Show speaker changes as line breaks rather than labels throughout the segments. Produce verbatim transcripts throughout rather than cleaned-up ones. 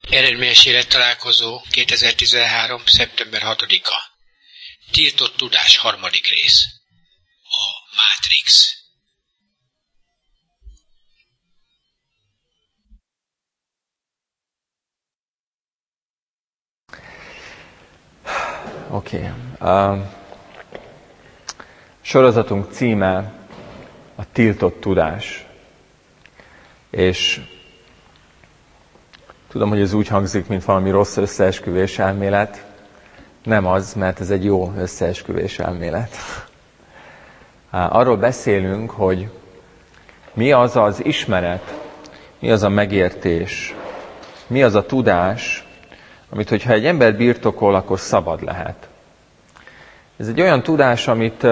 Eredményes élettalálkozó kétezer-tizenhárom. szeptember hatodika. Tiltott tudás harmadik rész. A Matrix.
Oké. Okay. Uh, sorozatunk címe a tiltott tudás. És tudom, hogy ez úgy hangzik, mint valami rossz összeesküvés elmélet. Nem az, mert ez egy jó összeesküvés elmélet. Uh, arról beszélünk, hogy mi az az ismeret, mi az a megértés, mi az a tudás, amit, hogyha egy ember birtokol, akkor szabad lehet. Ez egy olyan tudás, amit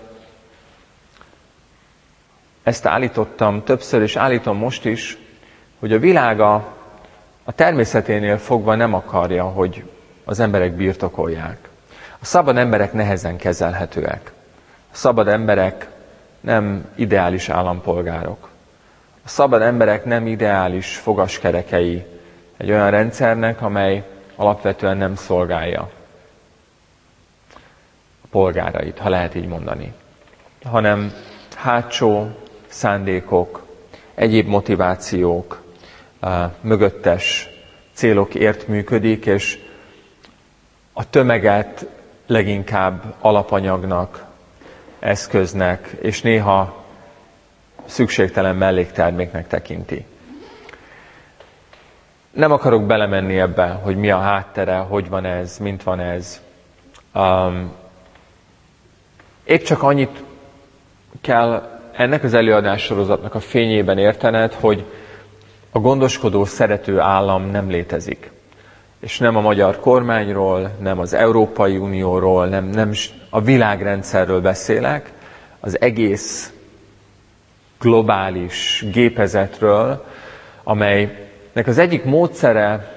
ezt állítottam többször, és állítom most is, hogy a világ a, a természeténél fogva nem akarja, hogy az emberek birtokolják. A szabad emberek nehezen kezelhetőek. A szabad emberek nem ideális állampolgárok. A szabad emberek nem ideális fogaskerekei egy olyan rendszernek, amely alapvetően nem szolgálja a polgárait, ha lehet így mondani, hanem hátsó szándékok, egyéb motivációk, mögöttes célokért működik, és a tömeget leginkább alapanyagnak, eszköznek, és néha szükségtelen mellékterméknek tekinti. Nem akarok belemenni ebbe, hogy mi a háttere, hogy van ez, mint van ez. Um, épp csak annyit kell ennek az előadássorozatnak a fényében értened, hogy a gondoskodó, szerető állam nem létezik. És nem a magyar kormányról, nem az Európai Unióról, nem, nem a világrendszerről beszélek, az egész globális gépezetről, amely nek az egyik módszere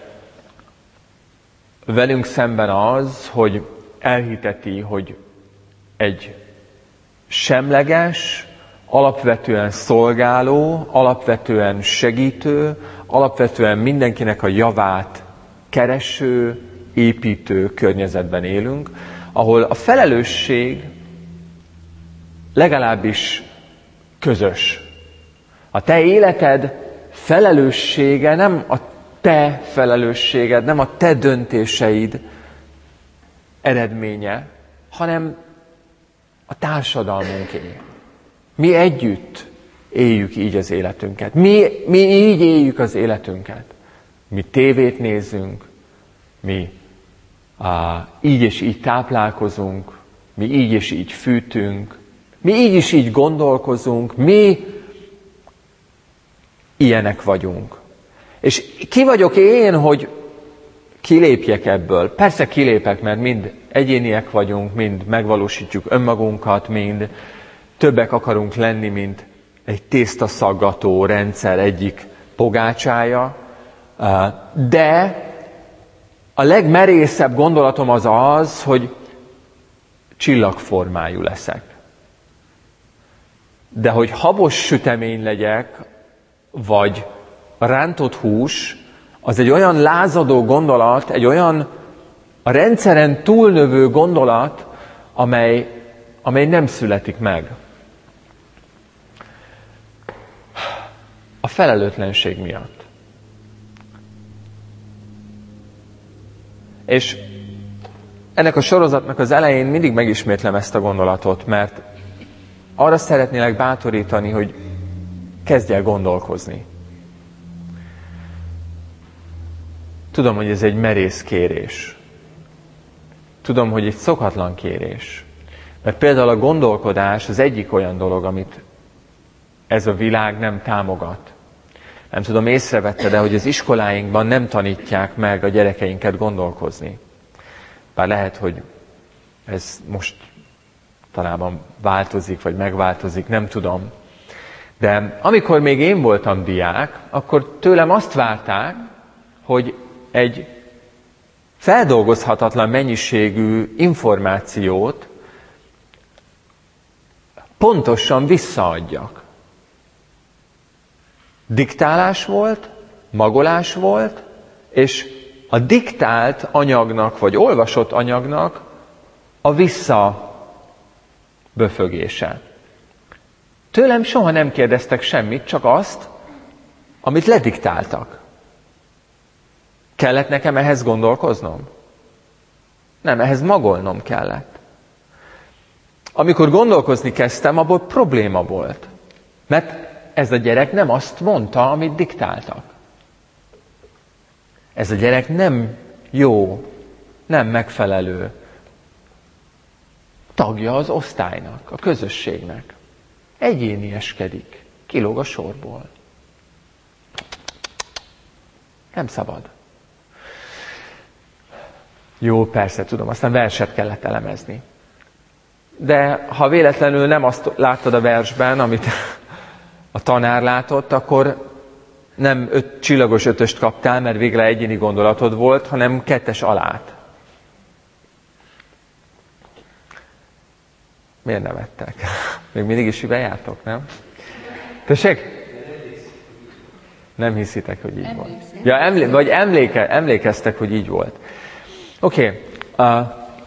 velünk szemben az, hogy elhiteti, hogy egy semleges, alapvetően szolgáló, alapvetően segítő, alapvetően mindenkinek a javát kereső, építő környezetben élünk, ahol a felelősség legalábbis közös. A te életed felelőssége nem a te felelősséged, nem a te döntéseid eredménye, hanem a társadalmunké. Mi együtt éljük így az életünket. Mi, mi így éljük az életünket. Mi tévét nézzünk, mi á, így és így táplálkozunk, mi így és így fűtünk, mi így és így gondolkozunk, mi ilyenek vagyunk. És ki vagyok én, hogy kilépjek ebből? Persze kilépek, mert mind egyéniek vagyunk, mind megvalósítjuk önmagunkat, mind többek akarunk lenni, mint egy tésztaszaggató rendszer egyik pogácsája. De a legmerészebb gondolatom az az, hogy csillagformájú leszek. De hogy habos sütemény legyek, vagy rántott hús, az egy olyan lázadó gondolat, egy olyan a rendszeren túlnövő gondolat, amely, amely nem születik meg. A felelőtlenség miatt. És ennek a sorozatnak az elején mindig megismétlem ezt a gondolatot, mert arra szeretnélek bátorítani, hogy kezdj el gondolkozni. Tudom, hogy ez egy merész kérés. Tudom, hogy egy szokatlan kérés. Mert például a gondolkodás az egyik olyan dolog, amit ez a világ nem támogat. Nem tudom, észrevette, de hogy az iskoláinkban nem tanítják meg a gyerekeinket gondolkozni. Bár lehet, hogy ez most talán változik, vagy megváltozik, nem tudom. De amikor még én voltam diák, akkor tőlem azt várták, hogy egy feldolgozhatatlan mennyiségű információt pontosan visszaadjak. Diktálás volt, magolás volt, és a diktált anyagnak, vagy olvasott anyagnak a visszaböfögése. Tőlem soha nem kérdeztek semmit, csak azt, amit lediktáltak. Kellett nekem ehhez gondolkoznom? Nem, ehhez magolnom kellett. Amikor gondolkozni kezdtem, abból probléma volt. Mert ez a gyerek nem azt mondta, amit diktáltak. Ez a gyerek nem jó, nem megfelelő tagja az osztálynak, a közösségnek. Egyénieskedik, kilóg a sorból. Nem szabad. Jó, persze, tudom, aztán verset kellett elemezni. De ha véletlenül nem azt láttad a versben, amit a tanár látott, akkor nem öt, csillagos ötöst kaptál, mert végre egyéni gondolatod volt, hanem kettes alát. Miért nevettek? Még mindig is hüve jártok, nem? Tessék? Nem hiszitek, hogy így volt. Ja, emlé- vagy emléke- emlékeztek, hogy így volt. Oké. Okay. Uh,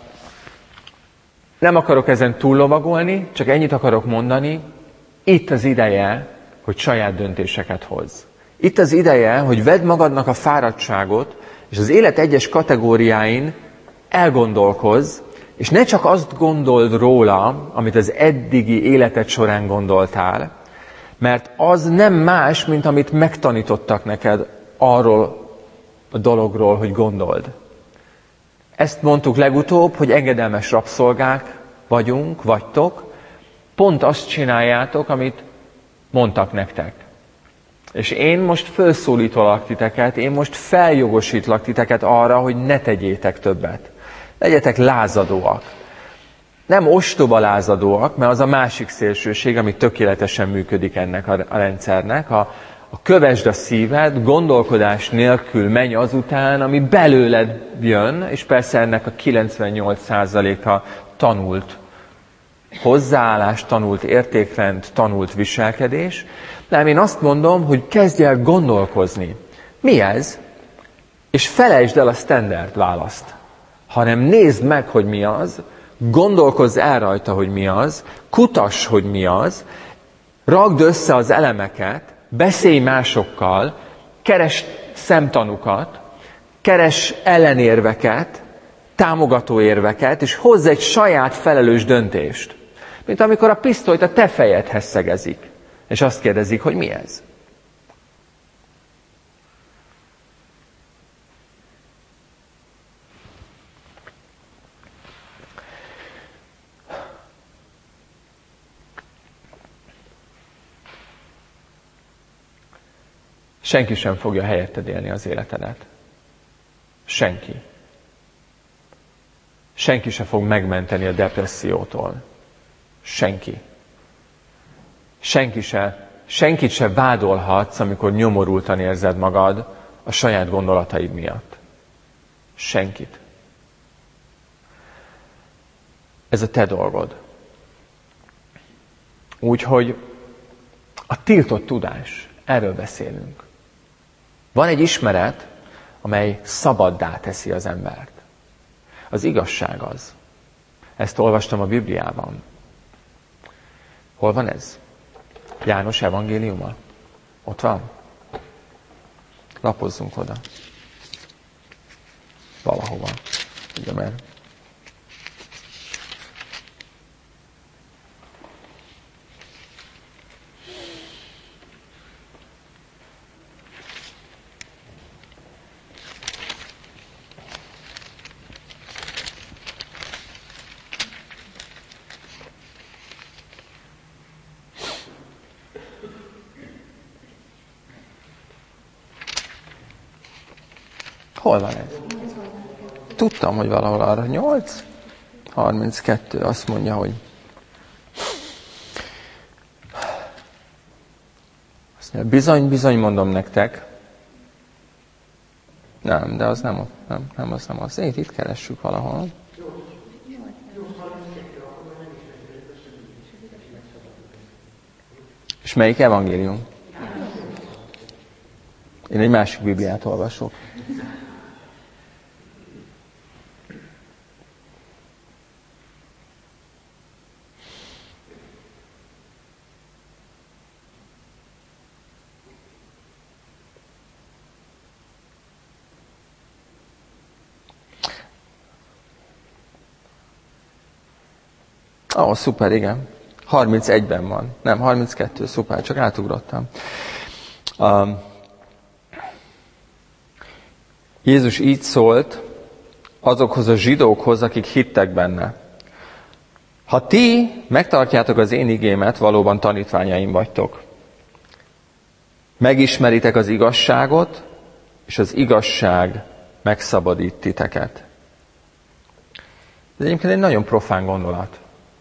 nem akarok ezen túllovagolni, csak ennyit akarok mondani. Itt az ideje, hogy saját döntéseket hozz. Itt az ideje, hogy vedd magadnak a fáradtságot, és az élet egyes kategóriáin elgondolkozz, és ne csak azt gondold róla, amit az eddigi életed során gondoltál, mert az nem más, mint amit megtanítottak neked arról a dologról, hogy gondold. Ezt mondtuk legutóbb, hogy engedelmes rabszolgák vagyunk, vagytok, pont azt csináljátok, amit mondtak nektek. És én most felszólítalak titeket, én most feljogosítlak titeket arra, hogy ne tegyétek többet. Legyetek lázadóak. Nem ostoba lázadóak, mert az a másik szélsőség, ami tökéletesen működik ennek a rendszernek. A, a kövesd a szíved, gondolkodás nélkül menj azután, ami belőled jön, és persze ennek a kilencvennyolc százaléka tanult hozzáállás, tanult értékrend, tanult viselkedés. De én azt mondom, hogy kezdj el gondolkozni. Mi ez? És felejtsd el a standard választ. Hanem nézd meg, hogy mi az, gondolkozz el rajta, hogy mi az, kutass, hogy mi az, ragd össze az elemeket, beszélj másokkal, keresd szemtanukat, keresd ellenérveket, támogató érveket, és hozz egy saját felelős döntést. Mint amikor a pisztolyt a te fejedhez szegezik, és azt kérdezik, hogy mi ez. Senki sem fogja helyetted élni az életedet. Senki. Senki sem fog megmenteni a depressziótól. Senki. Senki se, senkit se vádolhatsz, amikor nyomorultan érzed magad a saját gondolataid miatt. Senkit. Ez a te dolgod. Úgyhogy a tiltott tudás, erről beszélünk. Van egy ismeret, amely szabaddá teszi az embert. Az igazság az. Ezt olvastam a Bibliában. Hol van ez? János evangéliuma? Ott van? Lapozzunk oda. Valahova. Ugye, mert hol van ez? Tudtam, hogy valahol arra. nyolc harminckettő azt mondja, hogy azt mondja, bizony, bizony mondom nektek. Nem, de az nem ott. Nem, nem, az nem az. Itt, itt keressük valahol. És melyik evangélium? Én egy másik Bibliát olvasok. Ó, oh, szuper, igen. harmincegyben van. Nem, harminckettő, szuper, csak átugrottam. Um, Jézus így szólt azokhoz a zsidókhoz, akik hittek benne. Ha ti megtartjátok az én igémet, valóban tanítványaim vagytok. Megismeritek az igazságot, és az igazság megszabadít titeket. Ez egyébként egy nagyon profán gondolat.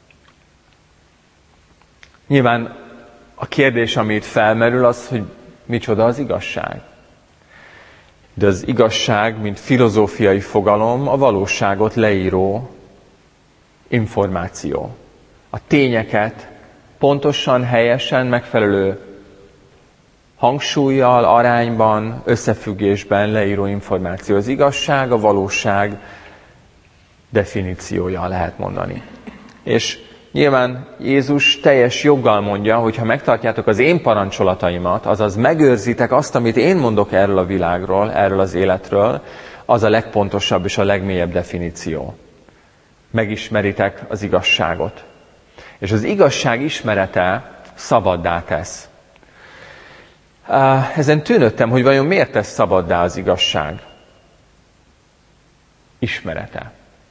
Nyilván a kérdés, ami itt felmerül, az, hogy micsoda az igazság. De az igazság, mint filozófiai fogalom, a valóságot leíró információ. A tényeket pontosan, helyesen, megfelelő hangsúllyal, arányban, összefüggésben leíró információ. Az igazság, a valóság definíciója, lehet mondani. És nyilván Jézus teljes joggal mondja, hogy ha megtartjátok az én parancsolataimat, azaz megőrzitek azt, amit én mondok erről a világról, erről az életről, az a legpontosabb és a legmélyebb definíció. Megismeritek az igazságot. És az igazság ismerete szabaddá tesz. Ezen tűnődtem, hogy vajon miért tesz szabaddá az igazság ismerete.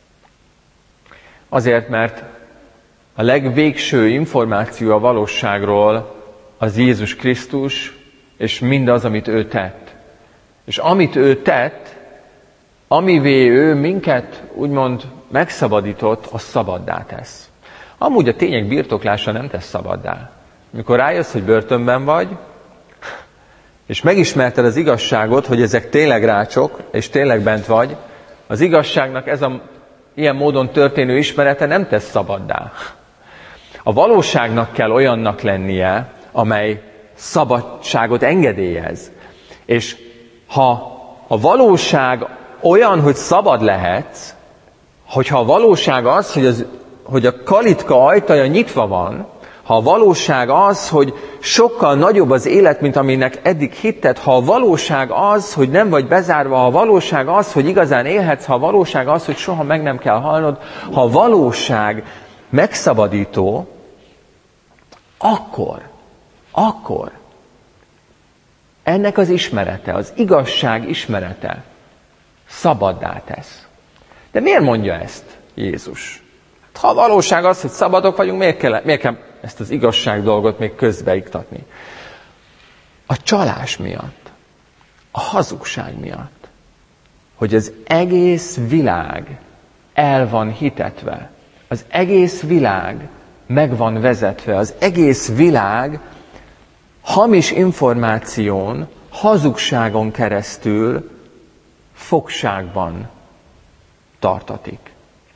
Azért, mert a legvégső információ a valóságról az Jézus Krisztus, és mindaz, amit ő tett. És amit ő tett, amivé ő minket úgymond megszabadított, az szabaddá tesz. Amúgy a tények birtoklása nem tesz szabaddá. Mikor rájössz, hogy börtönben vagy, és megismerted az igazságot, hogy ezek tényleg rácsok, és tényleg bent vagy, az igazságnak ez a ilyen módon történő ismerete nem tesz szabaddá. A valóságnak kell olyannak lennie, amely szabadságot engedélyez. És ha a valóság olyan, hogy szabad lehetsz, hogyha a valóság az, hogy, az, hogy a kalitka ajtaja nyitva van, ha a valóság az, hogy sokkal nagyobb az élet, mint aminek eddig hitted, ha a valóság az, hogy nem vagy bezárva, ha a valóság az, hogy igazán élhetsz, ha a valóság az, hogy soha meg nem kell halnod, ha a valóság megszabadító, akkor, akkor ennek az ismerete, az igazság ismerete szabaddá tesz. De miért mondja ezt Jézus? Ha a valóság az, hogy szabadok vagyunk, miért kell, miért kell ezt az igazság dolgot még közbeiktatni? A csalás miatt, a hazugság miatt, hogy az egész világ el van hitetve, az egész világ meg van vezetve, az egész világ hamis információn, hazugságon keresztül fogságban tartatik.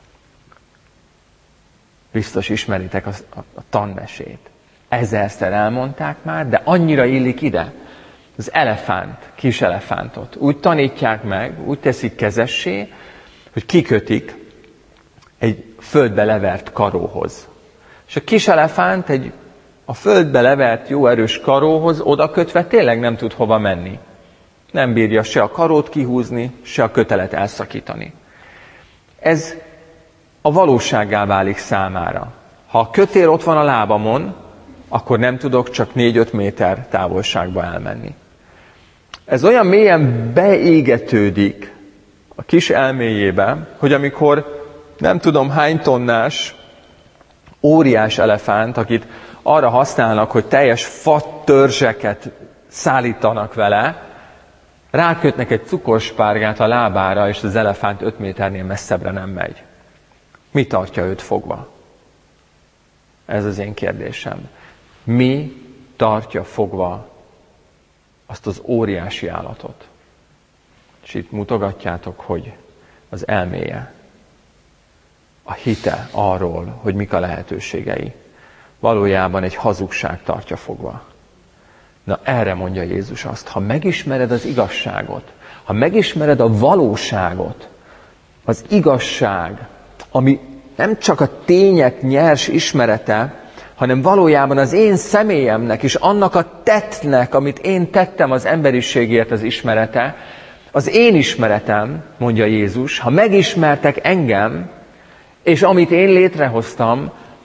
Biztos ismeritek a, a, a tanmesét. Ezerszer elmondták már, de annyira illik ide. Az elefánt, kis elefántot. Úgy tanítják meg, úgy teszik kezessé, hogy kikötik egy földbe levert karóhoz. És a kis elefánt egy a földbe levert jó erős karóhoz oda kötve tényleg nem tud hova menni. Nem bírja se a karót kihúzni, se a kötelet elszakítani. Ez a valósággá válik számára. Ha a kötél ott van a lábamon, akkor nem tudok csak négy-öt méter távolságba elmenni. Ez olyan mélyen beégetődik a kis elméjébe, hogy amikor nem tudom hány tonnás óriás elefánt, akit arra használnak, hogy teljes fattörzseket szállítanak vele, rákötnek egy cukorspárgát a lábára, és az elefánt öt méternél messzebbre nem megy. Mi tartja őt fogva? Ez az én kérdésem. Mi tartja fogva azt az óriási állatot? És itt mutogatjátok, hogy az elméje, a hite arról, hogy mik a lehetőségei, valójában egy hazugság tartja fogva. Na erre mondja Jézus azt, ha megismered az igazságot, ha megismered a valóságot, az igazság, ami nem csak a tények nyers ismerete, hanem valójában az én személyemnek és annak a tettnek, amit én tettem az emberiségért az ismerete, az én ismeretem, mondja Jézus, ha megismertek engem, és amit én létrehoztam,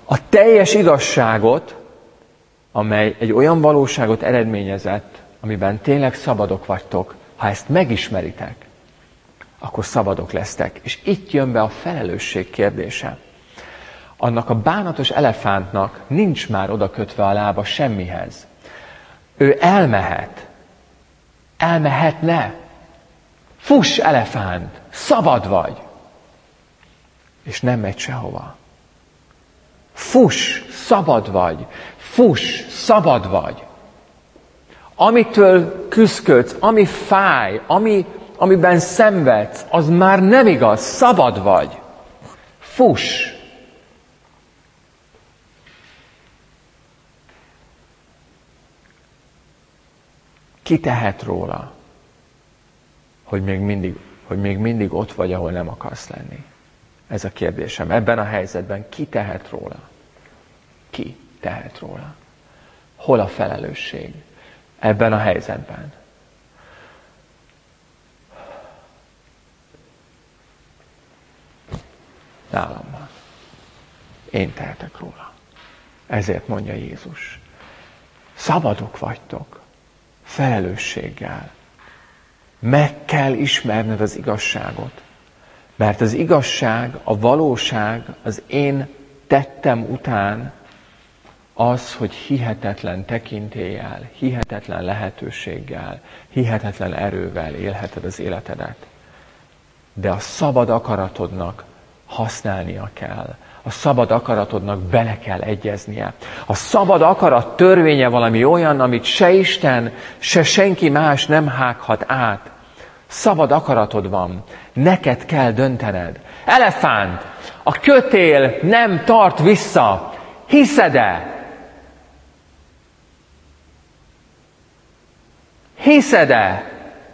a teljes igazságot, amely egy olyan valóságot eredményezett, amiben tényleg szabadok vagytok, ha ezt megismeritek, akkor szabadok lesztek. És itt jön be a felelősség kérdése. Annak a bánatos elefántnak nincs már oda kötve a lába semmihez. Ő elmehet. Elmehetne. Fuss, elefánt! Szabad vagy! És nem megy sehova. Fuss, szabad vagy! Fuss, szabad vagy! Amitől küszködsz, ami fáj, ami, amiben szenvedsz, az már nem igaz, szabad vagy! Fuss! Ki tehet róla, hogy még, mindig, hogy még mindig ott vagy, ahol nem akarsz lenni? Ez a kérdésem. Ebben a helyzetben ki tehet róla? Ki tehet róla? Hol a felelősség? Ebben a helyzetben. Nálam van. Én tehetek róla. Ezért mondja Jézus. Szabadok vagytok. Felelősséggel. Meg kell ismerned az igazságot. Mert az igazság, a valóság, az én tettem után az, hogy hihetetlen tekintéllyel, hihetetlen lehetőséggel, hihetetlen erővel élheted az életedet. De a szabad akaratodnak használnia kell. A szabad akaratodnak bele kell egyeznie. A szabad akarat törvénye valami olyan, amit se Isten, se senki más nem hághat át. Szabad akaratod van. Neked kell döntened. Elefánt! A kötél nem tart vissza. Hiszed-e? Hiszed-e?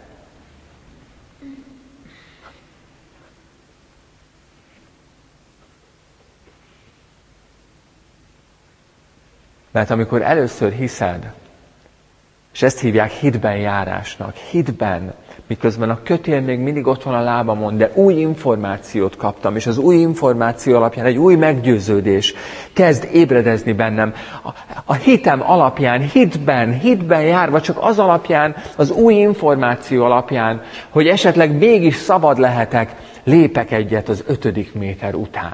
Mert amikor először hiszed, és ezt hívják hitben járásnak, hitben, miközben a kötél még mindig ott van a lábamon, de új információt kaptam, és az új információ alapján egy új meggyőződés kezd ébredezni bennem. A, a hitem alapján, hitben, hitben járva, csak az alapján, az új információ alapján, hogy esetleg mégis szabad lehetek, lépek egyet az ötödik méter után.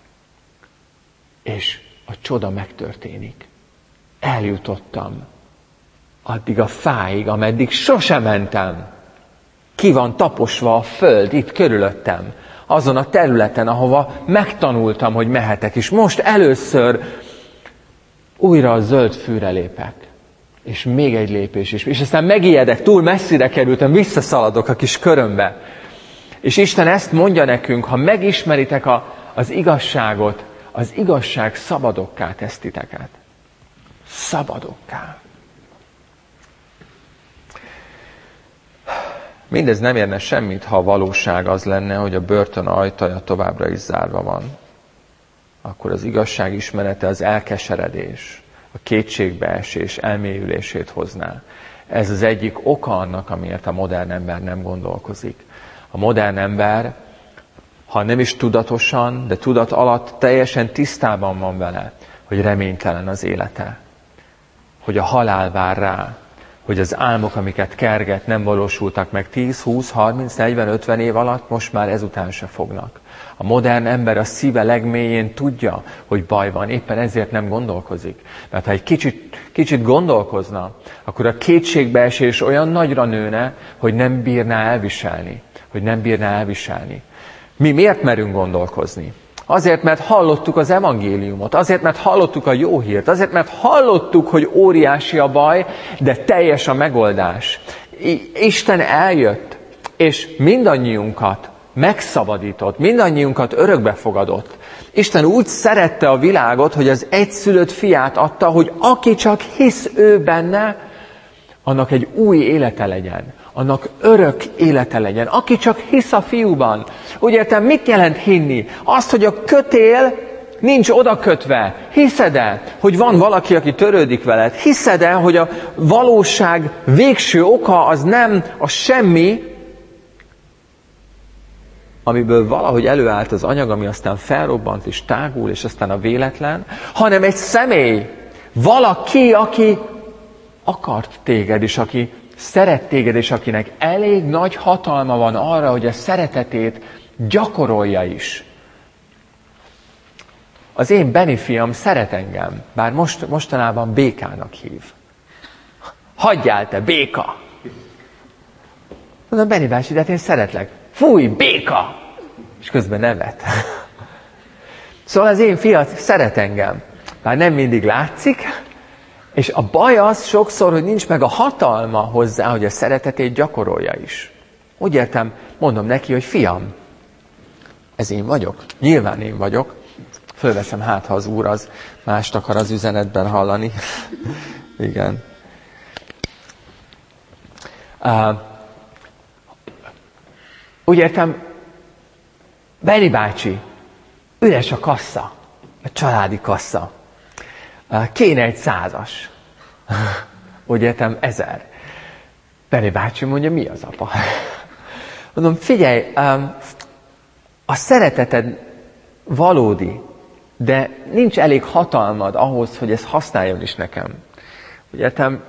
És a csoda megtörténik. Eljutottam addig a fáig, ameddig sosem mentem. Ki van taposva a föld itt körülöttem, azon a területen, ahova megtanultam, hogy mehetek. És most először újra a zöld fűre lépek. És még egy lépés is. És aztán megijedek, túl messzire kerültem, visszaszaladok a kis körömbe. És Isten ezt mondja nekünk, ha megismeritek a, az igazságot, az igazság szabadokká tesz titeket. Szabadokká. Mindez nem érne semmit, ha a valóság az lenne, hogy a börtön ajtaja továbbra is zárva van. Akkor az igazság ismerete az elkeseredés, a kétségbeesés elmélyülését hozná. Ez az egyik oka annak, amiért a modern ember nem gondolkozik. A modern ember, ha nem is tudatosan, de tudat alatt teljesen tisztában van vele, hogy reménytelen az élete, hogy a halál vár rá, hogy az álmok, amiket kerget, nem valósultak meg tíz, húsz, harminc, negyven, ötven év alatt, most már ezután se fognak. A modern ember a szíve legmélyén tudja, hogy baj van, éppen ezért nem gondolkozik. Mert ha egy kicsit, kicsit gondolkozna, akkor a kétségbeesés olyan nagyra nőne, hogy nem bírná elviselni. Hogy nem bírná elviselni. Mi miért merünk gondolkozni? Azért, mert hallottuk az evangéliumot, azért, mert hallottuk a jó hírt, azért, mert hallottuk, hogy óriási a baj, de teljes a megoldás. Isten eljött, és mindannyiunkat megszabadított, mindannyiunkat örökbe fogadott. Isten úgy szerette a világot, hogy az egyszülött fiát adta, hogy aki csak hisz ő benne, annak egy új élete legyen. Annak örök élete legyen. Aki csak hisz a fiúban. Úgy értem, mit jelent hinni? Azt, hogy a kötél nincs odakötve. Hiszed-e, hogy van valaki, aki törődik veled? Hiszed-e, hogy a valóság végső oka az nem a semmi, amiből valahogy előállt az anyag, ami aztán felrobbant és tágul, és aztán a véletlen, hanem egy személy, valaki, aki akart téged, és aki szeret téged, és akinek elég nagy hatalma van arra, hogy a szeretetét gyakorolja is. Az én Benni fiam szeret engem, bár most, mostanában Békának hív. Hagyjál te, Béka! Mondom, Benni bácsi, de hát én szeretlek. Fúj, Béka! És közben nevet. Szóval az én fiam szeret engem, bár nem mindig látszik, és a baj az sokszor, hogy nincs meg a hatalma hozzá, hogy a szeretetét gyakorolja is. Úgy értem, mondom neki, hogy fiam, ez én vagyok, nyilván én vagyok, fölveszem, hát ha az Úr az mást akar az üzenetben hallani. Igen. Uh, úgy értem, Benni bácsi, üres a kassa, a családi kassa. Uh, kéne egy százas. Úgy értem, ezer. Benni bácsi mondja, mi az, apa? Mondom, figyelj, um, a szereteted valódi, de nincs elég hatalmad ahhoz, hogy ezt használjon is nekem. Úgy értem,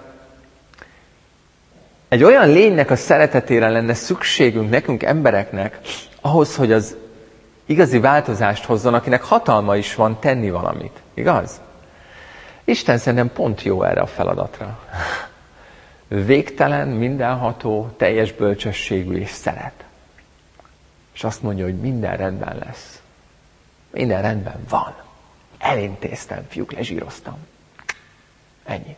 egy olyan lénynek a szeretetére lenne szükségünk nekünk embereknek, ahhoz, hogy az igazi változást hozzon, akinek hatalma is van tenni valamit. Igaz? Isten szerintem pont jó erre a feladatra. Végtelen, mindenható, teljes bölcsességű és szeret. És azt mondja, hogy minden rendben lesz. Minden rendben van. Elintéztem, fiúk, lezsíroztam. Ennyi.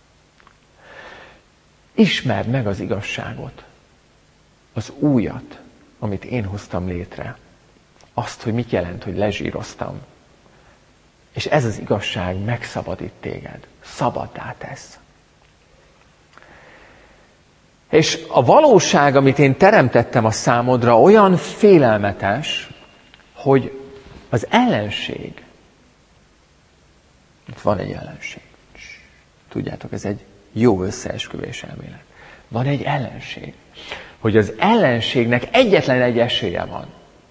Ismerd meg az igazságot. Az újat, amit én hoztam létre. Azt, hogy mit jelent, hogy lezsíroztam. És ez az igazság megszabadít téged. Szabaddá tesz. És a valóság, amit én teremtettem a számodra, olyan félelmetes, hogy az ellenség, itt van egy ellenség. Tudjátok, ez egy jó összeesküvés elmélet. Van egy ellenség. Hogy az ellenségnek egyetlen egy esélye van.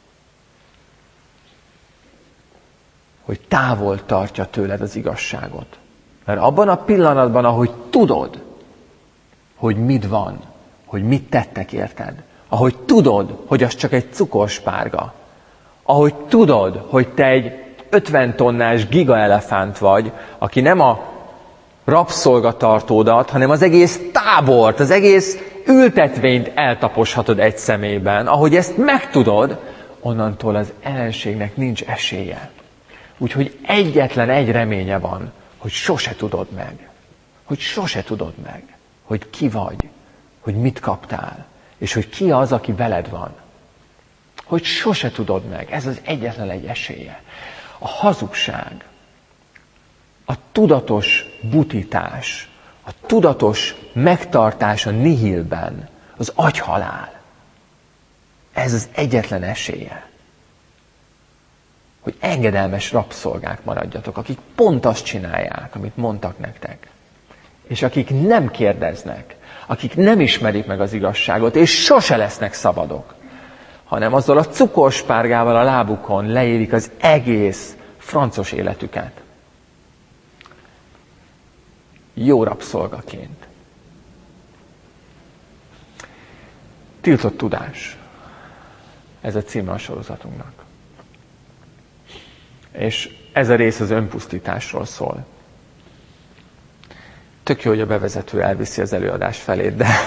Hogy távol tartja tőled az igazságot. Mert abban a pillanatban, ahogy tudod, hogy mit van, hogy mit tettek érted, ahogy tudod, hogy az csak egy cukorspárga, ahogy tudod, hogy te egy ötven tonnás gigaelefánt vagy, aki nem a rabszolgatartódat, hanem az egész tábort, az egész ültetvényt eltaposhatod egy személyben, ahogy ezt megtudod, onnantól az ellenségnek nincs esélye. Úgyhogy egyetlen egy reménye van, hogy sose tudod meg. Hogy sose tudod meg, hogy ki vagy, hogy mit kaptál, és hogy ki az, aki veled van. Hogy sose tudod meg. Ez az egyetlen egy esélye. A hazugság, a tudatos butítás, a tudatos megtartás a nihilben, az agyhalál. Ez az egyetlen esélye. Hogy engedelmes rabszolgák maradjatok, akik pont azt csinálják, amit mondtak nektek. És akik nem kérdeznek, akik nem ismerik meg az igazságot, és sose lesznek szabadok, hanem azzal a cukorspárgával a lábukon leélik az egész francos életüket. Jó rabszolgaként. Tiltott tudás. Ez a címe a sorozatunknak. És ez a rész az önpusztításról szól. Tök jó, hogy a bevezető elviszi az előadás felét, de...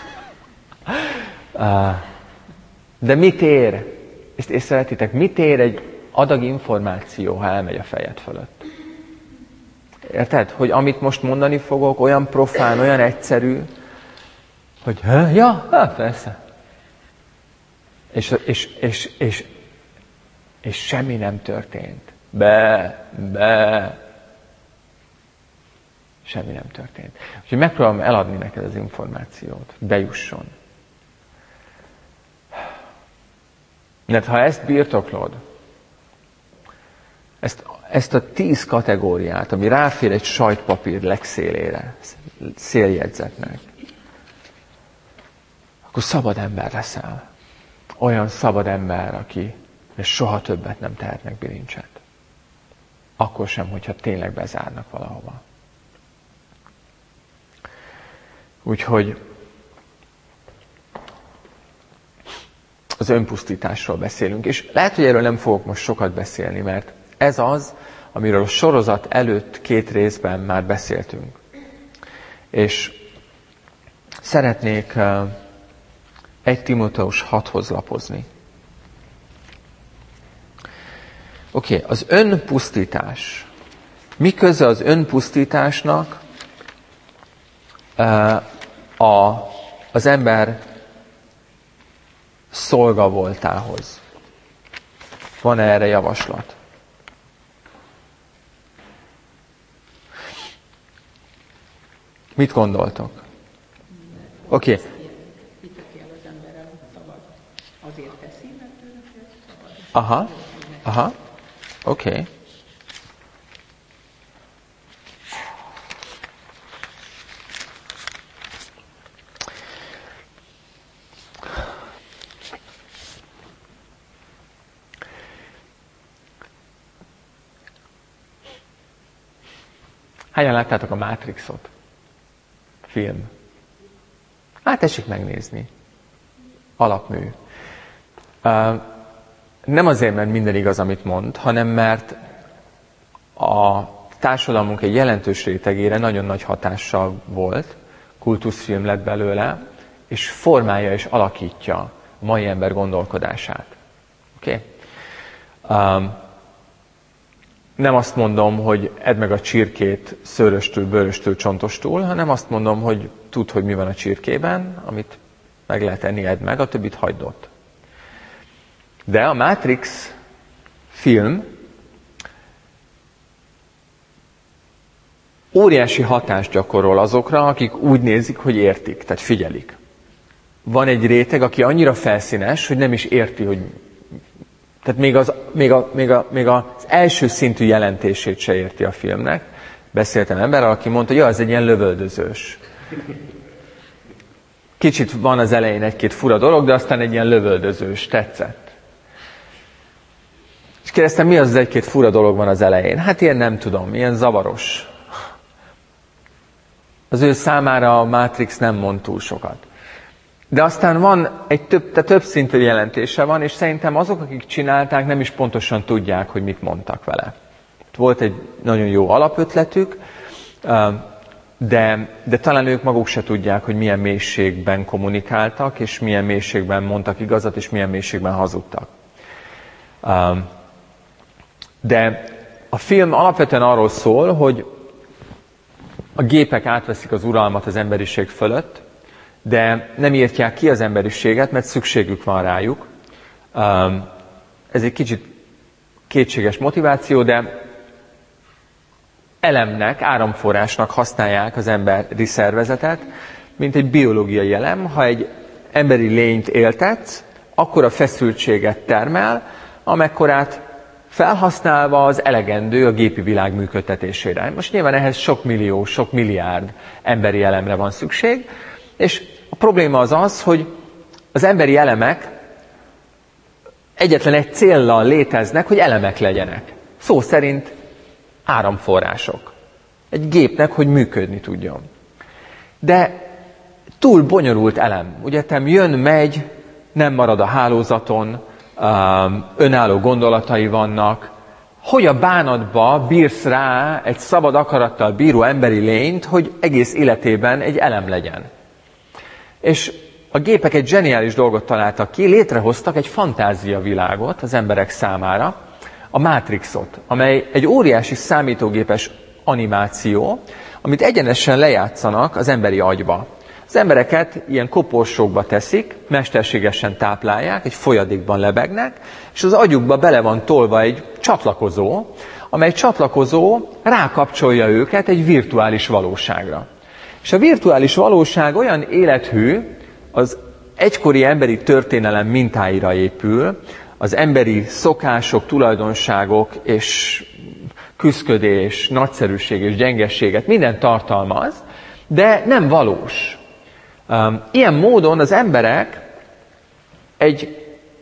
De mit ér? Ezt észrevetitek, mit ér egy adag információ, ha elmegy a fejed fölött? Érted? Hogy amit most mondani fogok, olyan profán, olyan egyszerű, hogy ja, hát persze. És, és, és, és, és semmi nem történt. Be, be. Semmi nem történt. Úgyhogy megpróbálom eladni neked az információt, bejusson. Mert ha ezt birtoklod, ezt, ezt a tíz kategóriát, ami ráfér egy sajtpapír legszélére, széljegyzetnek, akkor szabad ember leszel. olyan szabad ember, aki soha többet nem tehetnek bilincset. Akkor sem, hogyha tényleg bezárnak valahova. Úgyhogy az önpusztításról beszélünk. És lehet, hogy erről nem fogok most sokat beszélni, mert ez az, amiről a sorozat előtt két részben már beszéltünk. És szeretnék egy Timóteus hathoz lapozni. Oké, okay, az önpusztítás. Mi köze az önpusztításnak a, az ember szolgavoltához? Van erre javaslat? Mit gondoltok? Oké. Okay. Aha, aha, oké. Okay. Hányan láttátok a Matrixot? Film. Hát tessék megnézni. Alapmű. Uh, nem azért, mert minden igaz, amit mond, hanem mert a társadalmunk egy jelentős rétegére nagyon nagy hatással volt, kultuszfilm lett belőle, és formálja és alakítja a mai ember gondolkodását. Oké? Okay? Um, nem azt mondom, hogy edd meg a csirkét szőröstől, bőröstől, csontostól, hanem azt mondom, hogy tudd, hogy mi van a csirkében, amit meg lehet enni, edd meg, a többit hagyd ott. De a Matrix film óriási hatást gyakorol azokra, akik úgy nézik, hogy értik, tehát figyelik. Van egy réteg, aki annyira felszínes, hogy nem is érti, hogy... Tehát még az, még, a, még, a, még az első szintű jelentését se érti a filmnek. Beszéltem emberrel, aki mondta, hogy ja, ez egy ilyen lövöldözős. Kicsit van az elején egy-két fura dolog, de aztán egy ilyen lövöldözős, tetszett. És kérdeztem, mi az az egy-két fura dolog van az elején? Hát ilyen nem tudom, ilyen zavaros. Az ő számára a Matrix nem mond túl sokat. De aztán van egy több, de több szintű jelentése van, és szerintem azok, akik csinálták, nem is pontosan tudják, hogy mit mondtak vele. Volt egy nagyon jó alapötletük, de, de talán ők maguk se tudják, hogy milyen mélységben kommunikáltak, és milyen mélységben mondtak igazat, és milyen mélységben hazudtak. De a film alapvetően arról szól, hogy a gépek átveszik az uralmat az emberiség fölött, de nem írtják ki az emberiséget, mert szükségük van rájuk. Ez egy kicsit kétséges motiváció, de elemnek, áramforrásnak használják az emberi szervezetet, mint egy biológiai elem. Ha egy emberi lényt éltetsz, akkor a feszültséget termel, amekkorát felhasználva az elegendő a gépi világ működtetésére. Most nyilván ehhez sok millió, sok milliárd emberi elemre van szükség, és a probléma az az, hogy az emberi elemek egyetlen egy céllal léteznek, hogy elemek legyenek. Szó szerint áramforrások. Egy gépnek, hogy működni tudjon. De túl bonyolult elem. Ugye te jön, megy, nem marad a hálózaton, önálló gondolatai vannak. Hogy a bánatba bírsz rá egy szabad akarattal bíró emberi lényt, hogy egész életében egy elem legyen? És a gépek egy zseniális dolgot találtak ki, létrehoztak egy fantáziavilágot az emberek számára, a Matrixot, amely egy óriási számítógépes animáció, amit egyenesen lejátszanak az emberi agyba. Az embereket ilyen koporsókba teszik, mesterségesen táplálják, egy folyadékban lebegnek, és az agyukba bele van tolva egy csatlakozó, amely csatlakozó rákapcsolja őket egy virtuális valóságra. És a virtuális valóság olyan élethű, az egykori emberi történelem mintáira épül, az emberi szokások, tulajdonságok és küszködés, nagyszerűség és gyengességet minden tartalmaz, de nem valós. Ilyen módon az emberek egy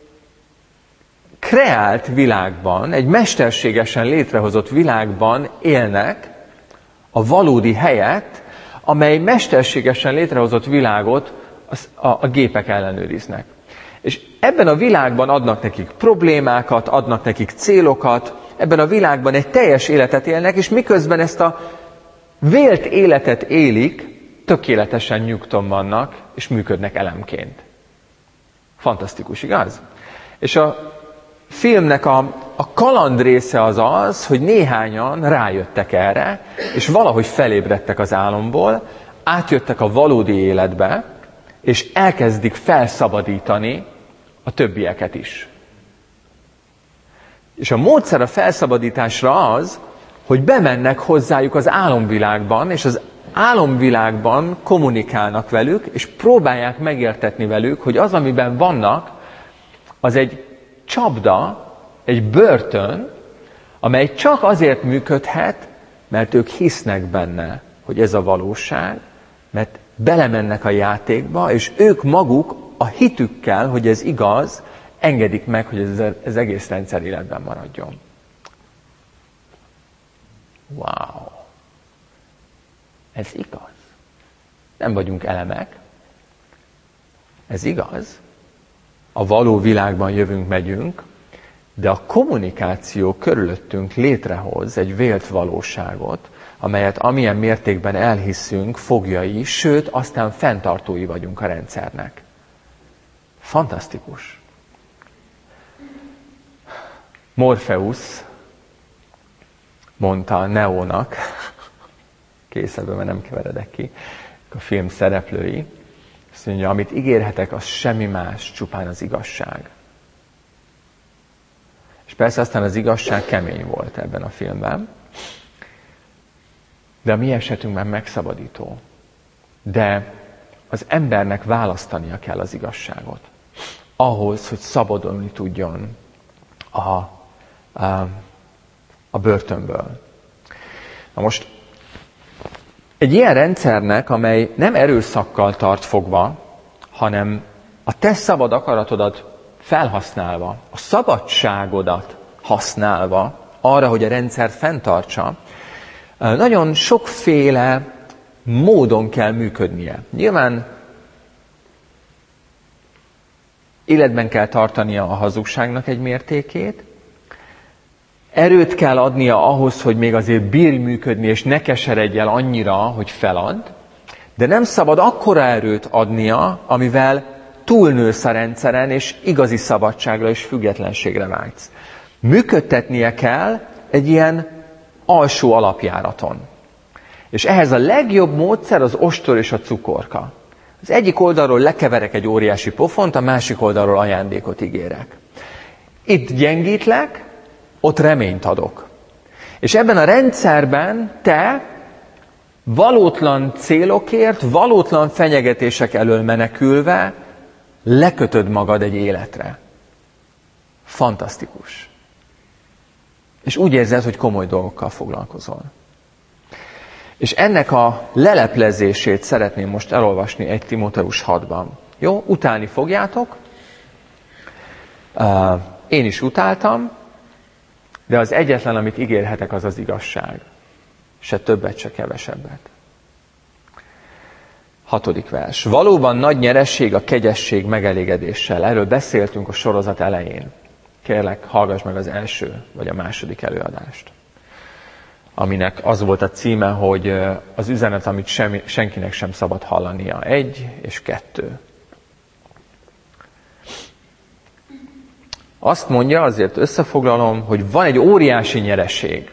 kreált világban, egy mesterségesen létrehozott világban élnek a valódi helyet, amely mesterségesen létrehozott világot a, a gépek ellenőriznek. És ebben a világban adnak nekik problémákat, adnak nekik célokat, ebben a világban egy teljes életet élnek, és miközben ezt a vélt életet élik, tökéletesen nyugton vannak, és működnek elemként. Fantasztikus, igaz? És a filmnek a, a kaland része az az, hogy néhányan rájöttek erre, és valahogy felébredtek az álomból, átjöttek a valódi életbe, és elkezdik felszabadítani a többieket is. És a módszer a felszabadításra az, hogy bemennek hozzájuk az álomvilágban, és az álomvilágban kommunikálnak velük, és próbálják megértetni velük, hogy az, amiben vannak, az egy csapda, egy börtön, amely csak azért működhet, mert ők hisznek benne, hogy ez a valóság, mert belemennek a játékba, és ők maguk a hitükkel, hogy ez igaz, engedik meg, hogy ez, ez egész rendszer életben maradjon. Wow! Ez igaz. Nem vagyunk elemek. Ez igaz. A való világban jövünk, megyünk, de a kommunikáció körülöttünk létrehoz egy vélt valóságot, amelyet amilyen mértékben elhiszünk, fogjai, sőt, aztán fenntartói vagyunk a rendszernek. Fantasztikus. Morpheus mondta Neónak, készebben, mert nem keveredek ki, a film szereplői, azt mondja, amit ígérhetek, az semmi más, csupán az igazság. És persze aztán az igazság kemény volt ebben a filmben, de a mi esetünkben megszabadító. De az embernek választania kell az igazságot. Ahhoz, hogy szabadulni tudjon a, a, a börtönből. Na most egy ilyen rendszernek, amely nem erőszakkal tart fogva, hanem a te szabad akaratodat felhasználva, a szabadságodat használva arra, hogy a rendszer fenntartsa, nagyon sokféle módon kell működnie. Nyilván életben kell tartania a hazugságnak egy mértékét, erőt kell adnia ahhoz, hogy még azért bírj működni, és ne keseredj el annyira, hogy felad, de nem szabad akkora erőt adnia, amivel túlnősz a rendszeren, és igazi szabadságra és függetlenségre vágysz. Működtetnie kell egy ilyen alsó alapjáraton. És ehhez a legjobb módszer az ostor és a cukorka. Az egyik oldalról lekeverek egy óriási pofont, a másik oldalról ajándékot ígérek. Itt gyengítlek, ott reményt adok. És ebben a rendszerben te valótlan célokért, valótlan fenyegetések elől menekülve lekötöd magad egy életre. Fantasztikus. És úgy érzed, hogy komoly dolgokkal foglalkozol. És ennek a leleplezését szeretném most elolvasni egy Timóteus hatban. Jó? Utálni fogjátok. Uh, én is utáltam, de az egyetlen, amit ígérhetek, az az igazság. Se többet, se kevesebbet. Hatodik vers. Valóban nagy nyeresség a kegyesség megelégedéssel. Erről beszéltünk a sorozat elején. Kérlek, hallgass meg az első vagy a második előadást. Aminek az volt a címe, hogy az üzenet, amit semmi, senkinek sem szabad hallania. Egy és kettő. Azt mondja, azért összefoglalom, hogy van egy óriási nyereség.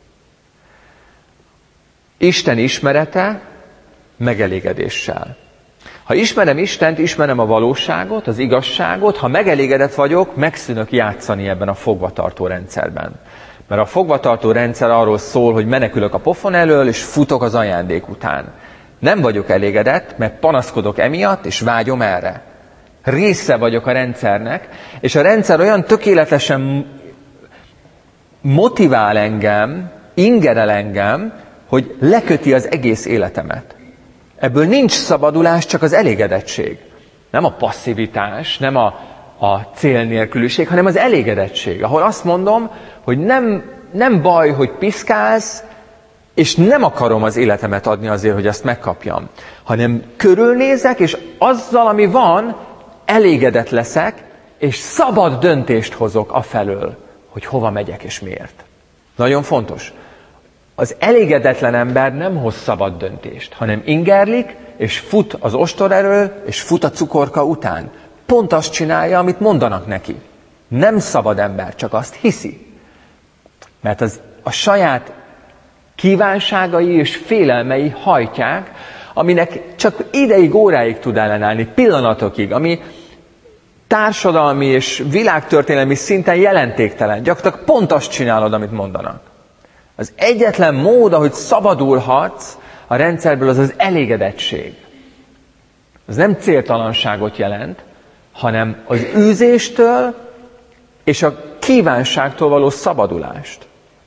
Isten ismerete megelégedéssel. Ha ismerem Istent, ismerem a valóságot, az igazságot, ha megelégedett vagyok, megszűnök játszani ebben a fogvatartó rendszerben. Mert a fogvatartó rendszer arról szól, hogy menekülök a pofon elől, és futok az ajándék után. Nem vagyok elégedett, mert panaszkodok emiatt, és vágyom erre. Része vagyok a rendszernek, és a rendszer olyan tökéletesen motivál engem, ingerel engem, hogy leköti az egész életemet. Ebből nincs szabadulás, csak az elégedettség. Nem a passzivitás, nem a, a cél nélküliség, hanem az elégedettség, ahol azt mondom, hogy nem, nem baj, hogy piszkálsz, és nem akarom az életemet adni azért, hogy ezt megkapjam, hanem körülnézek, és azzal, ami van, elégedett leszek, és szabad döntést hozok afelől, hogy hova megyek és miért. Nagyon fontos. Az elégedetlen ember nem hoz szabad döntést, hanem ingerlik, és fut az ostor elől, és fut a cukorka után. Pont azt csinálja, amit mondanak neki. Nem szabad ember, csak azt hiszi. Mert az a saját kívánságai és félelmei hajtják, aminek csak ideig, óráig tud ellenállni, pillanatokig, ami társadalmi és világtörténelmi szinten jelentéktelen. Gyakorlatilag pont azt csinálod, amit mondanak. Az egyetlen mód, ahogy szabadulhatsz a rendszerből, az az elégedettség. Ez nem céltalanságot jelent, hanem az űzéstől és a kívánságtól való szabadulást.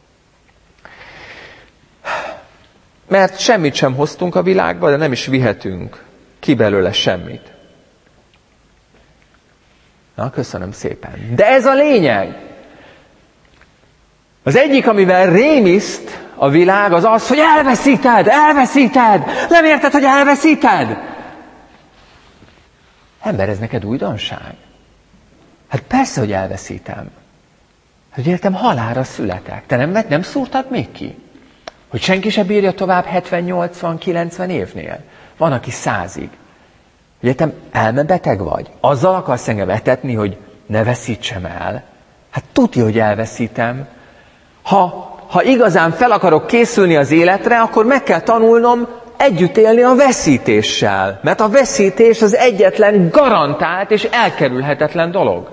Mert semmit sem hoztunk a világba, de nem is vihetünk ki belőle semmit. Na, köszönöm szépen. De ez a lényeg. Az egyik, amivel rémiszt a világ, az az, hogy elveszíted, elveszíted, nem érted, hogy elveszíted? Ember, ez neked újdonság? Hát persze, hogy elveszítem. Hogy értem, halálra születek. Te nem, nem szúrtad még ki? Hogy senki se bírja tovább hetven, nyolcvan, kilencven évnél. Van, aki százig. Hogy értem, elmebeteg vagy? Azzal akarsz engem etetni, hogy ne veszítsem el? Hát tudja, hogy elveszítem. Ha, ha igazán fel akarok készülni az életre, akkor meg kell tanulnom együtt élni a veszítéssel. Mert a veszítés az egyetlen garantált és elkerülhetetlen dolog.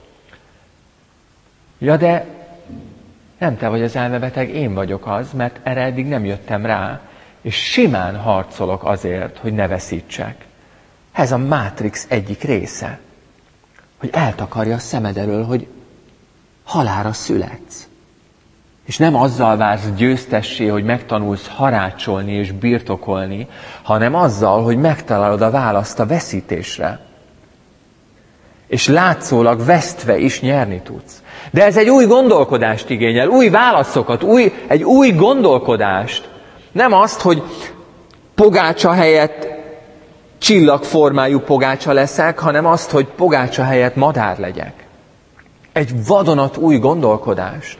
Ja, de nem te vagy az elmebeteg, én vagyok az, mert erre eddig nem jöttem rá, és simán harcolok azért, hogy ne veszítsek. Ez a Matrix egyik része, hogy eltakarja a szemed elől, hogy halálra születsz. És nem azzal válsz győztessé, hogy megtanulsz harácsolni és birtokolni, hanem azzal, hogy megtalálod a választ a veszítésre. És látszólag vesztve is nyerni tudsz. De ez egy új gondolkodást igényel, új válaszokat, új, egy új gondolkodást. Nem azt, hogy pogácsa helyett csillagformájú pogácsa leszek, hanem azt, hogy pogácsa helyett madár legyek. Egy vadonat új gondolkodást.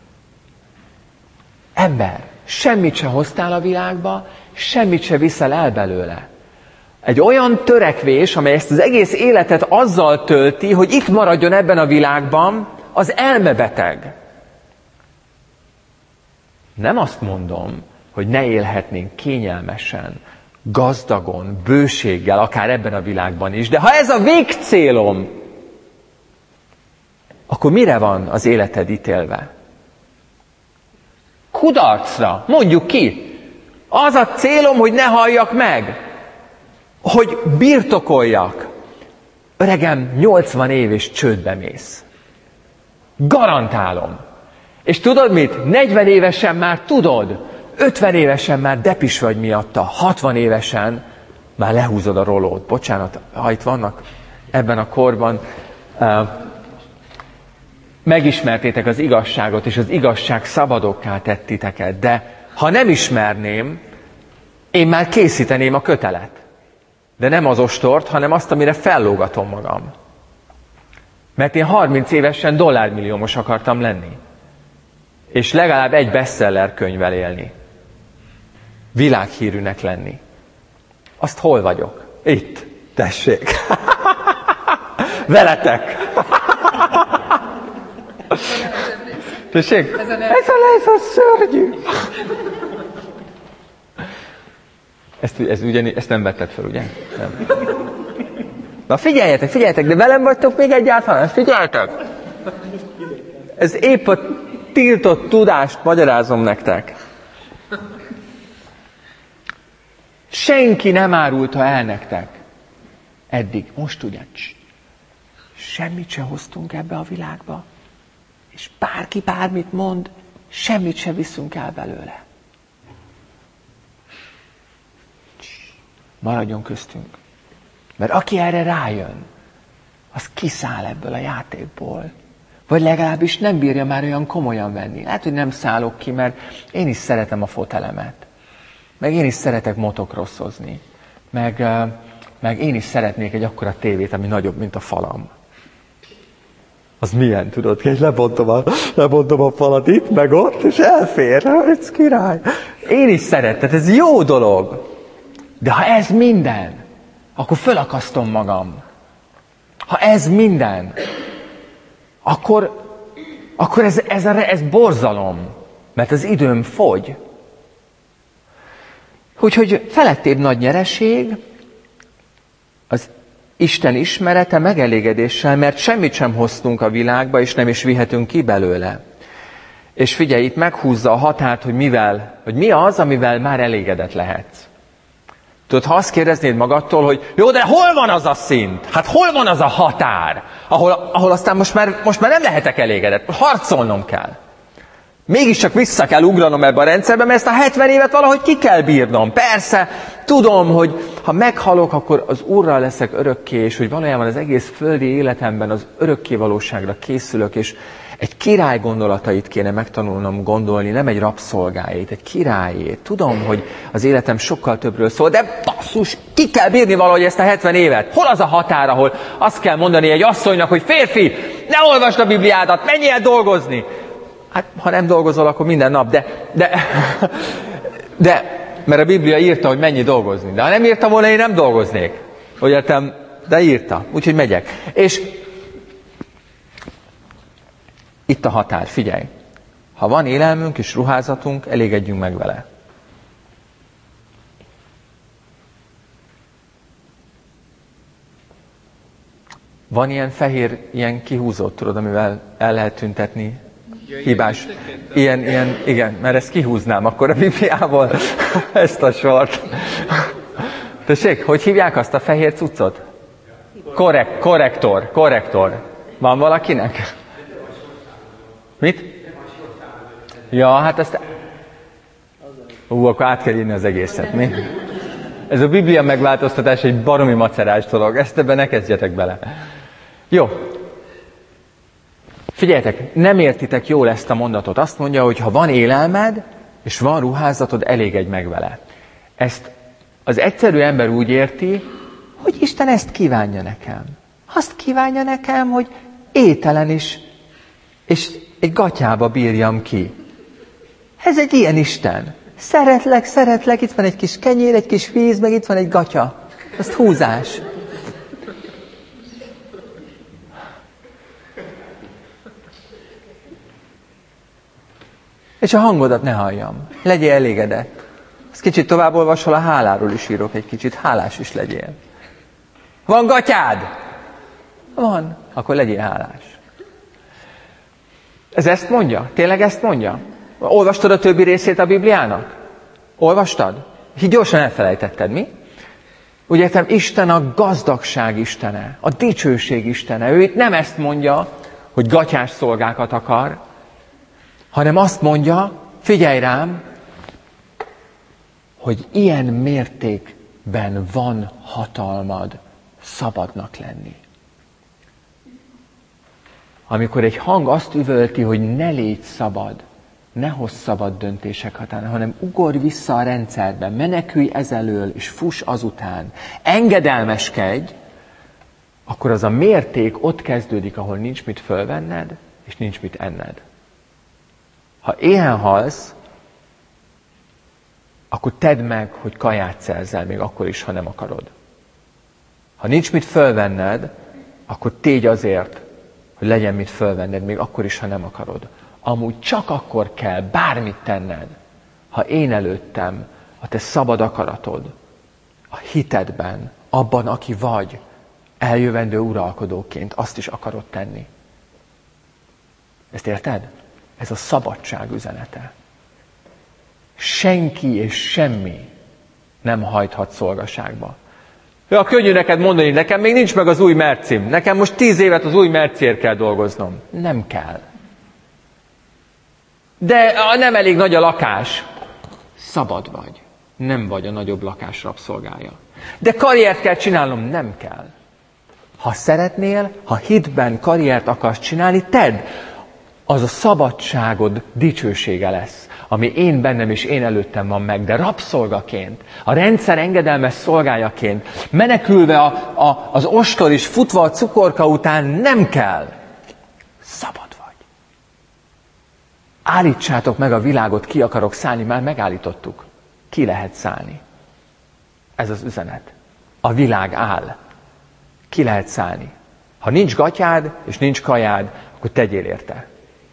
Ember, semmit se hoztál a világba, semmit se viszel el belőle. Egy olyan törekvés, amely ezt az egész életet azzal tölti, hogy itt maradjon ebben a világban, az elmebeteg. Nem azt mondom, hogy ne élhetnénk kényelmesen, gazdagon, bőséggel, akár ebben a világban is, de ha ez a végcélom, akkor mire van az életed ítélve? Kudarcra, mondjuk ki. Az a célom, hogy ne halljak meg, hogy birtokoljak. Öregem, nyolcvan év és csődbe mész. Garantálom. És tudod mit? negyven évesen már tudod, ötven évesen már depis vagy miatta, hatvan évesen már lehúzod a rolót. Bocsánat, ha itt vannak ebben a korban, uh, megismertétek az igazságot, és az igazság szabadokká tett titeket, de ha nem ismerném, én már készíteném a kötelet. De nem az ostort, hanem azt, amire fellógatom magam. Mert én harminc évesen dollármilliómos akartam lenni. És legalább egy bestseller könyvvel élni. Világhírűnek lenni. Azt hol vagyok? Itt. Tessék. Veletek. Tessék? Ez a lesz a szörnyű. Ezt, ezt, ugyan, ezt nem vetted fel, ugye? Nem. Na figyeljetek, figyeljetek, de velem vagytok még egyáltalán? Figyeljetek! Ez épp a tiltott tudást magyarázom nektek. Senki nem árulta el nektek. Eddig, most ugyan. Semmit se hoztunk ebbe a világba. És bárki bármit mond, semmit se viszünk el belőle. Maradjon köztünk. Mert aki erre rájön, az kiszáll ebből a játékból. Vagy legalábbis nem bírja már olyan komolyan venni. Lehet, hogy nem szállok ki, mert én is szeretem a fotelemet. Meg én is szeretek motocrossozni. Meg, meg én is szeretnék egy akkora tévét, ami nagyobb, mint a falam. Az milyen, tudod, hogy lebontom a, lebontom a falat itt, meg ott, és elfér. Ez király. Én is szeretem, ez jó dolog. De ha ez minden, akkor fölakasztom magam. Ha ez minden, akkor, akkor ez, ez, ez borzalom, mert az időm fogy. Úgyhogy felettébb nagy nyereség az Isten ismerete megelégedéssel, mert semmit sem hoztunk a világba, és nem is vihetünk ki belőle. És figyelj, itt meghúzza a határt, hogy mivel, hogy mi az, amivel már elégedett lehetsz. Tudod, ha azt kérdeznéd magadtól, hogy jó, de hol van az a szint? Hát hol van az a határ? Ahol, ahol aztán most már, most már nem lehetek elégedett. Harcolnom kell. Mégiscsak vissza kell ugranom ebbe a rendszerbe, mert ezt a hetven évet valahogy ki kell bírnom. Persze, tudom, hogy ha meghalok, akkor az Úrral leszek örökké, és hogy valójában az egész földi életemben az örökké valóságra készülök, és egy király gondolatait kéne megtanulnom gondolni, nem egy rabszolgáét, egy királyét. Tudom, hogy az életem sokkal többről szól, de basszus, ki kell bírni valahogy ezt a hetven évet. Hol az a határ, ahol azt kell mondani egy asszonynak, hogy férfi, ne olvasd a Bibliádat, menj el dolgozni. Hát, ha nem dolgozol, akkor minden nap, de, de, de, mert a Biblia írta, hogy mennyi dolgozni. De ha nem írta volna, én nem dolgoznék. Úgy értem, de írta, úgyhogy megyek. És itt a határ, figyelj. Ha van élelmünk és ruházatunk, elégedjünk meg vele. Van ilyen fehér, ilyen kihúzott, tudod, amivel el lehet tüntetni hibás. Ilyen, ilyen, igen, mert ezt kihúznám akkor a Bibliából, ezt a sort. Tessék, hogy hívják azt a fehér cuccot? Korrekt, korrektor, korrektor. Van valakinek? Mit? Ja, hát ezt... Ú, akkor át kell írni az egészet, mi? Ez a Biblia megváltoztatás egy baromi macerás dolog. Ezt ebben ne kezdjetek bele. Jó. Figyeljetek, nem értitek jól ezt a mondatot. Azt mondja, hogy ha van élelmed, és van ruházatod, elégedj meg vele. Ezt az egyszerű ember úgy érti, hogy Isten ezt kívánja nekem. Azt kívánja nekem, hogy ételen is, és egy gatyába bírjam ki. Ez egy ilyen Isten. Szeretlek, szeretlek, itt van egy kis kenyér, egy kis víz, meg itt van egy gatya. Azt húzás. És a hangodat ne halljam. Legyél elégedett. Ezt kicsit tovább olvasol, a háláról is írok egy kicsit. Hálás is legyél. Van gatyád? Van. Akkor legyél hálás. Ez ezt mondja? Tényleg ezt mondja? Olvastad a többi részét a Bibliának? Olvastad? Így gyorsan elfelejtetted, mi? Úgy értem, Isten a gazdagság istene, a dicsőség istene. Ő itt nem ezt mondja, hogy gatyás szolgákat akar, hanem azt mondja, figyelj rám, hogy ilyen mértékben van hatalmad szabadnak lenni. Amikor egy hang azt üvölti, hogy ne légy szabad, ne hozz szabad döntések határán, hanem ugorj vissza a rendszerbe, menekülj ezelől, és fuss azután, engedelmeskedj, akkor az a mérték ott kezdődik, ahol nincs mit fölvenned, és nincs mit enned. Ha éhen halsz, akkor tedd meg, hogy kaját szerzel, még akkor is, ha nem akarod. Ha nincs mit fölvenned, akkor tégy azért, hogy legyen mit fölvenned, még akkor is, ha nem akarod. Amúgy csak akkor kell bármit tenned, ha én előttem a te szabad akaratod, a hitedben, abban, aki vagy, eljövendő uralkodóként azt is akarod tenni. Ezt érted? Ez a szabadság üzenete. Senki és semmi nem hajthat szolgaságba. Ja, könnyű neked mondani, nekem még nincs meg az új mercim. Nekem most tíz évet az új merciért kell dolgoznom. Nem kell. De nem elég nagy a lakás. Szabad vagy. Nem vagy a nagyobb lakás rabszolgája. De karriert kell csinálnom. Nem kell. Ha szeretnél, ha hitben karriert akarsz csinálni, tedd. Az a szabadságod dicsősége lesz, ami én bennem és én előttem van meg, de rabszolgaként, a rendszer engedelmes szolgájaként, menekülve a, a, az ostor és futva a cukorka után nem kell. Szabad vagy. Állítsátok meg a világot, ki akarok szállni, már megállítottuk. Ki lehet szállni. Ez az üzenet. A világ áll. Ki lehet szállni. Ha nincs gatyád és nincs kajád, akkor tegyél érte.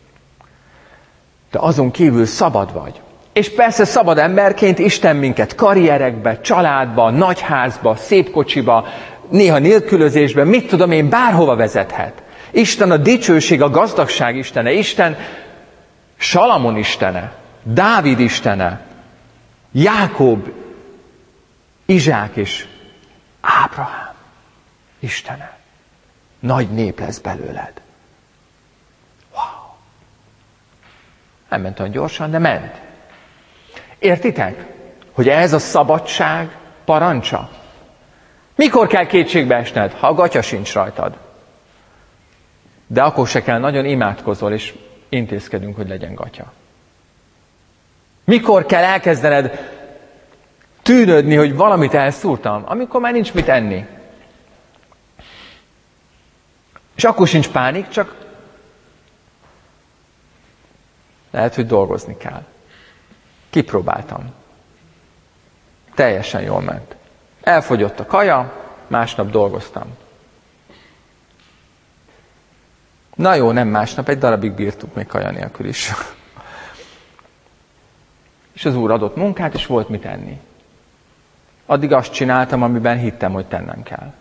De azon kívül szabad vagy. És persze szabad emberként Isten minket karrierekbe, családba, nagyházba, szép kocsiba, néha nélkülözésbe, mit tudom én, bárhova vezethet. Isten a dicsőség, a gazdagság istene. Isten Salamon istene, Dávid istene, Jákob, Izsák és Ábrahám istene. Nagy nép lesz belőled. Wow. Nem ment olyan gyorsan, de ment. Értitek, hogy ez a szabadság parancsa? Mikor kell kétségbe esned? Ha a gatya sincs rajtad. De akkor se kell, nagyon imádkozol, és intézkedünk, hogy legyen gatya. Mikor kell elkezdened tűnődni, hogy valamit elszúrtam, amikor már nincs mit enni. És akkor sincs pánik, csak lehet, hogy dolgozni kell. Kipróbáltam. Teljesen jól ment. Elfogyott a kaja, másnap dolgoztam. Na jó, nem másnap, egy darabig bírtuk még kaja nélkül is. És az Úr adott munkát, és volt mit enni. Addig azt csináltam, amiben hittem, hogy tennem kell.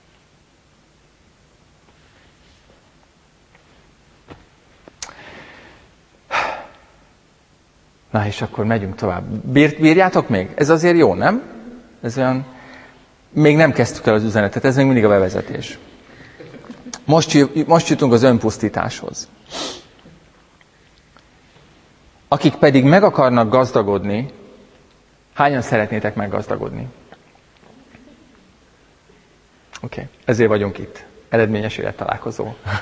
Na és akkor megyünk tovább. Bír, bírjátok még? Ez azért jó, nem? Ez olyan... Még nem kezdtük el az üzenetet, ez még mindig a bevezetés. Most, most jutunk az önpusztításhoz. Akik pedig meg akarnak gazdagodni, hányan szeretnétek meggazdagodni? Oké, okay. Ezért vagyunk itt. Eredményes élettalálkozó.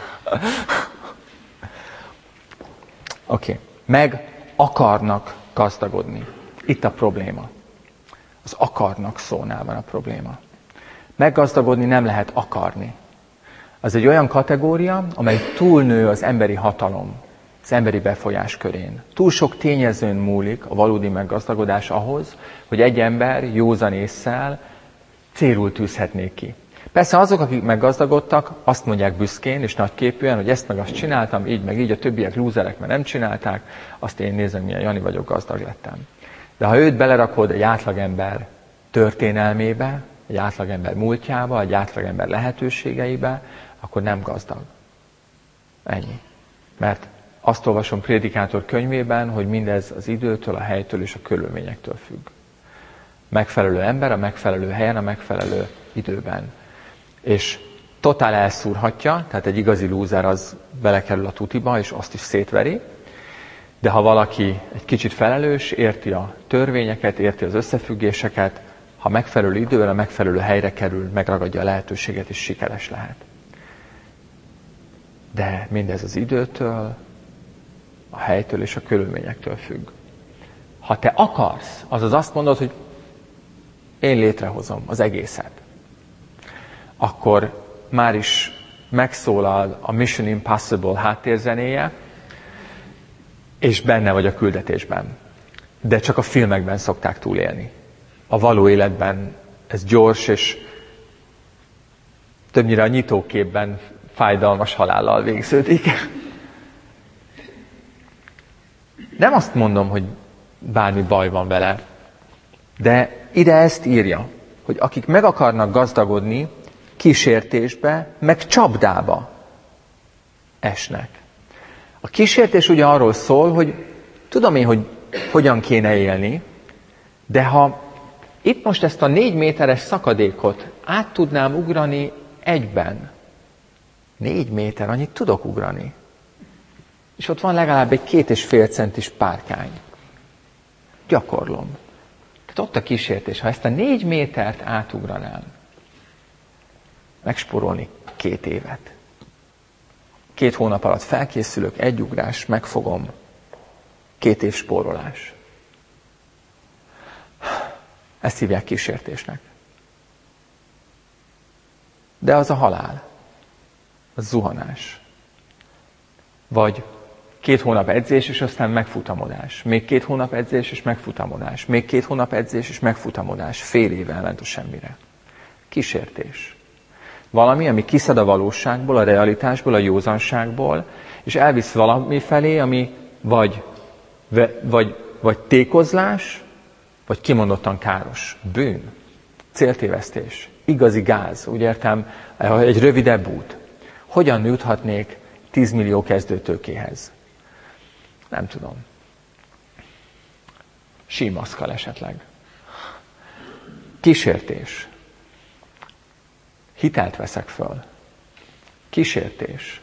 Oké, okay. Meg akarnak gazdagodni. Itt a probléma. Az akarnak szónál van a probléma. Meggazdagodni nem lehet akarni. Az egy olyan kategória, amely túlnő az emberi hatalom, az emberi befolyás körén. Túl sok tényezőn múlik a valódi meggazdagodás ahhoz, hogy egy ember józan ésszel célul tűzhetnék ki. Persze azok, akik meggazdagodtak, azt mondják büszkén és nagyképűen, hogy ezt meg azt csináltam, így meg így, a többiek lúzerek, mert nem csinálták, azt én nézem, milyen Jani vagyok, gazdag lettem. De ha őt belerakod egy átlagember történelmébe, egy átlagember múltjába, egy átlagember lehetőségeibe, akkor nem gazdag. Ennyi. Mert azt olvasom Prédikátor könyvében, hogy mindez az időtől, a helytől és a körülményektől függ. Megfelelő ember a megfelelő helyen, a megfelelő időben. És totál elszúrhatja, tehát egy igazi lúzer az belekerül a tutiba, és azt is szétveri. De ha valaki egy kicsit felelős, érti a törvényeket, érti az összefüggéseket, ha megfelelő időben, a megfelelő helyre kerül, megragadja a lehetőséget, és sikeres lehet. De mindez az időtől, a helytől és a körülményektől függ. Ha te akarsz, azaz azt mondod, hogy én létrehozom az egészet, akkor már is megszólal a Mission Impossible háttérzenéje, és benne vagy a küldetésben. De csak a filmekben szokták túlélni. A való életben ez gyors, és többnyire a nyitóképben fájdalmas halállal végződik. Nem azt mondom, hogy bármi baj van vele, de ide ezt írja, hogy akik meg akarnak gazdagodni, kísértésbe, meg csapdába esnek. A kísértés ugye arról szól, hogy tudom én, hogy hogyan kéne élni, de ha itt most ezt a négy méteres szakadékot át tudnám ugrani egyben, négy méter, annyit tudok ugrani. És ott van legalább egy két és fél centis párkány. Gyakorlom. Tehát ott a kísértés. Ha ezt a négy métert átugranám, megspórolni két évet. Két hónap alatt felkészülök, egy ugrás, megfogom. Két év spórolás. Ezt hívják kísértésnek. De az a halál. Az zuhanás. Vagy két hónap edzés, és aztán megfutamodás. Még két hónap edzés, és megfutamodás. Még két hónap edzés, és megfutamodás. Fél év elment a semmire. Kísértés. Valami, ami kiszed a valóságból, a realitásból, a józanságból, és elvisz valami felé, ami vagy, vagy, vagy tékozlás, vagy kimondottan káros. Bűn, céltévesztés, igazi gáz, úgy értem, egy rövidebb út. Hogyan juthatnék tíz millió kezdőtőkéhez? Nem tudom. Símaszkal esetleg. Kísértés. Hitelt veszek föl. Kísértés.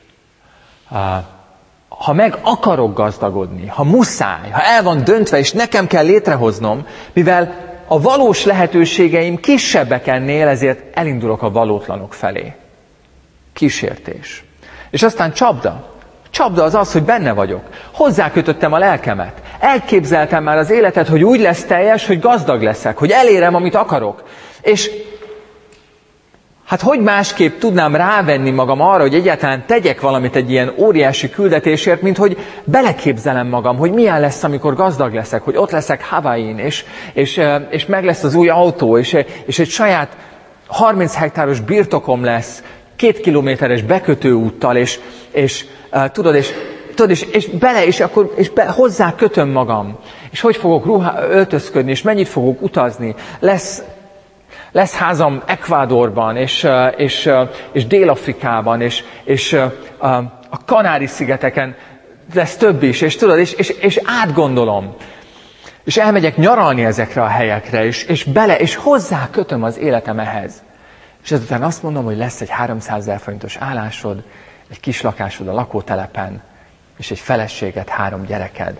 Ha meg akarok gazdagodni, ha muszáj, ha el van döntve, és nekem kell létrehoznom, mivel a valós lehetőségeim kisebbek ennél, ezért elindulok a valótlanok felé. Kísértés. És aztán csapda. Csapda az az, hogy benne vagyok. Hozzákötöttem a lelkemet. Elképzeltem már az életet, hogy úgy lesz teljes, hogy gazdag leszek, hogy elérem, amit akarok. És hát hogy másképp tudnám rávenni magam arra, hogy egyáltalán tegyek valamit egy ilyen óriási küldetésért, mint hogy beleképzelem magam, hogy milyen lesz, amikor gazdag leszek, hogy ott leszek Havain, és, és, és meg lesz az új autó, és, és egy saját harminc hektáros birtokom lesz, két kilométeres bekötőúttal, és, és uh, tudod, és, tudod és, és bele, és akkor és be, hozzá kötöm magam. És hogy fogok ruhá, öltözködni, és mennyit fogok utazni. Lesz, lesz házam Ecuadorban, és, és, és Dél-Afrikában, és, és a Kanári-szigeteken lesz több is, és tudod, és, és, és átgondolom. És elmegyek nyaralni ezekre a helyekre, és, és bele, és hozzá kötöm az életem ehhez. És ezután azt mondom, hogy lesz egy háromszázezer forintos állásod, egy kis lakásod a lakótelepen, és egy feleséged, három gyereked.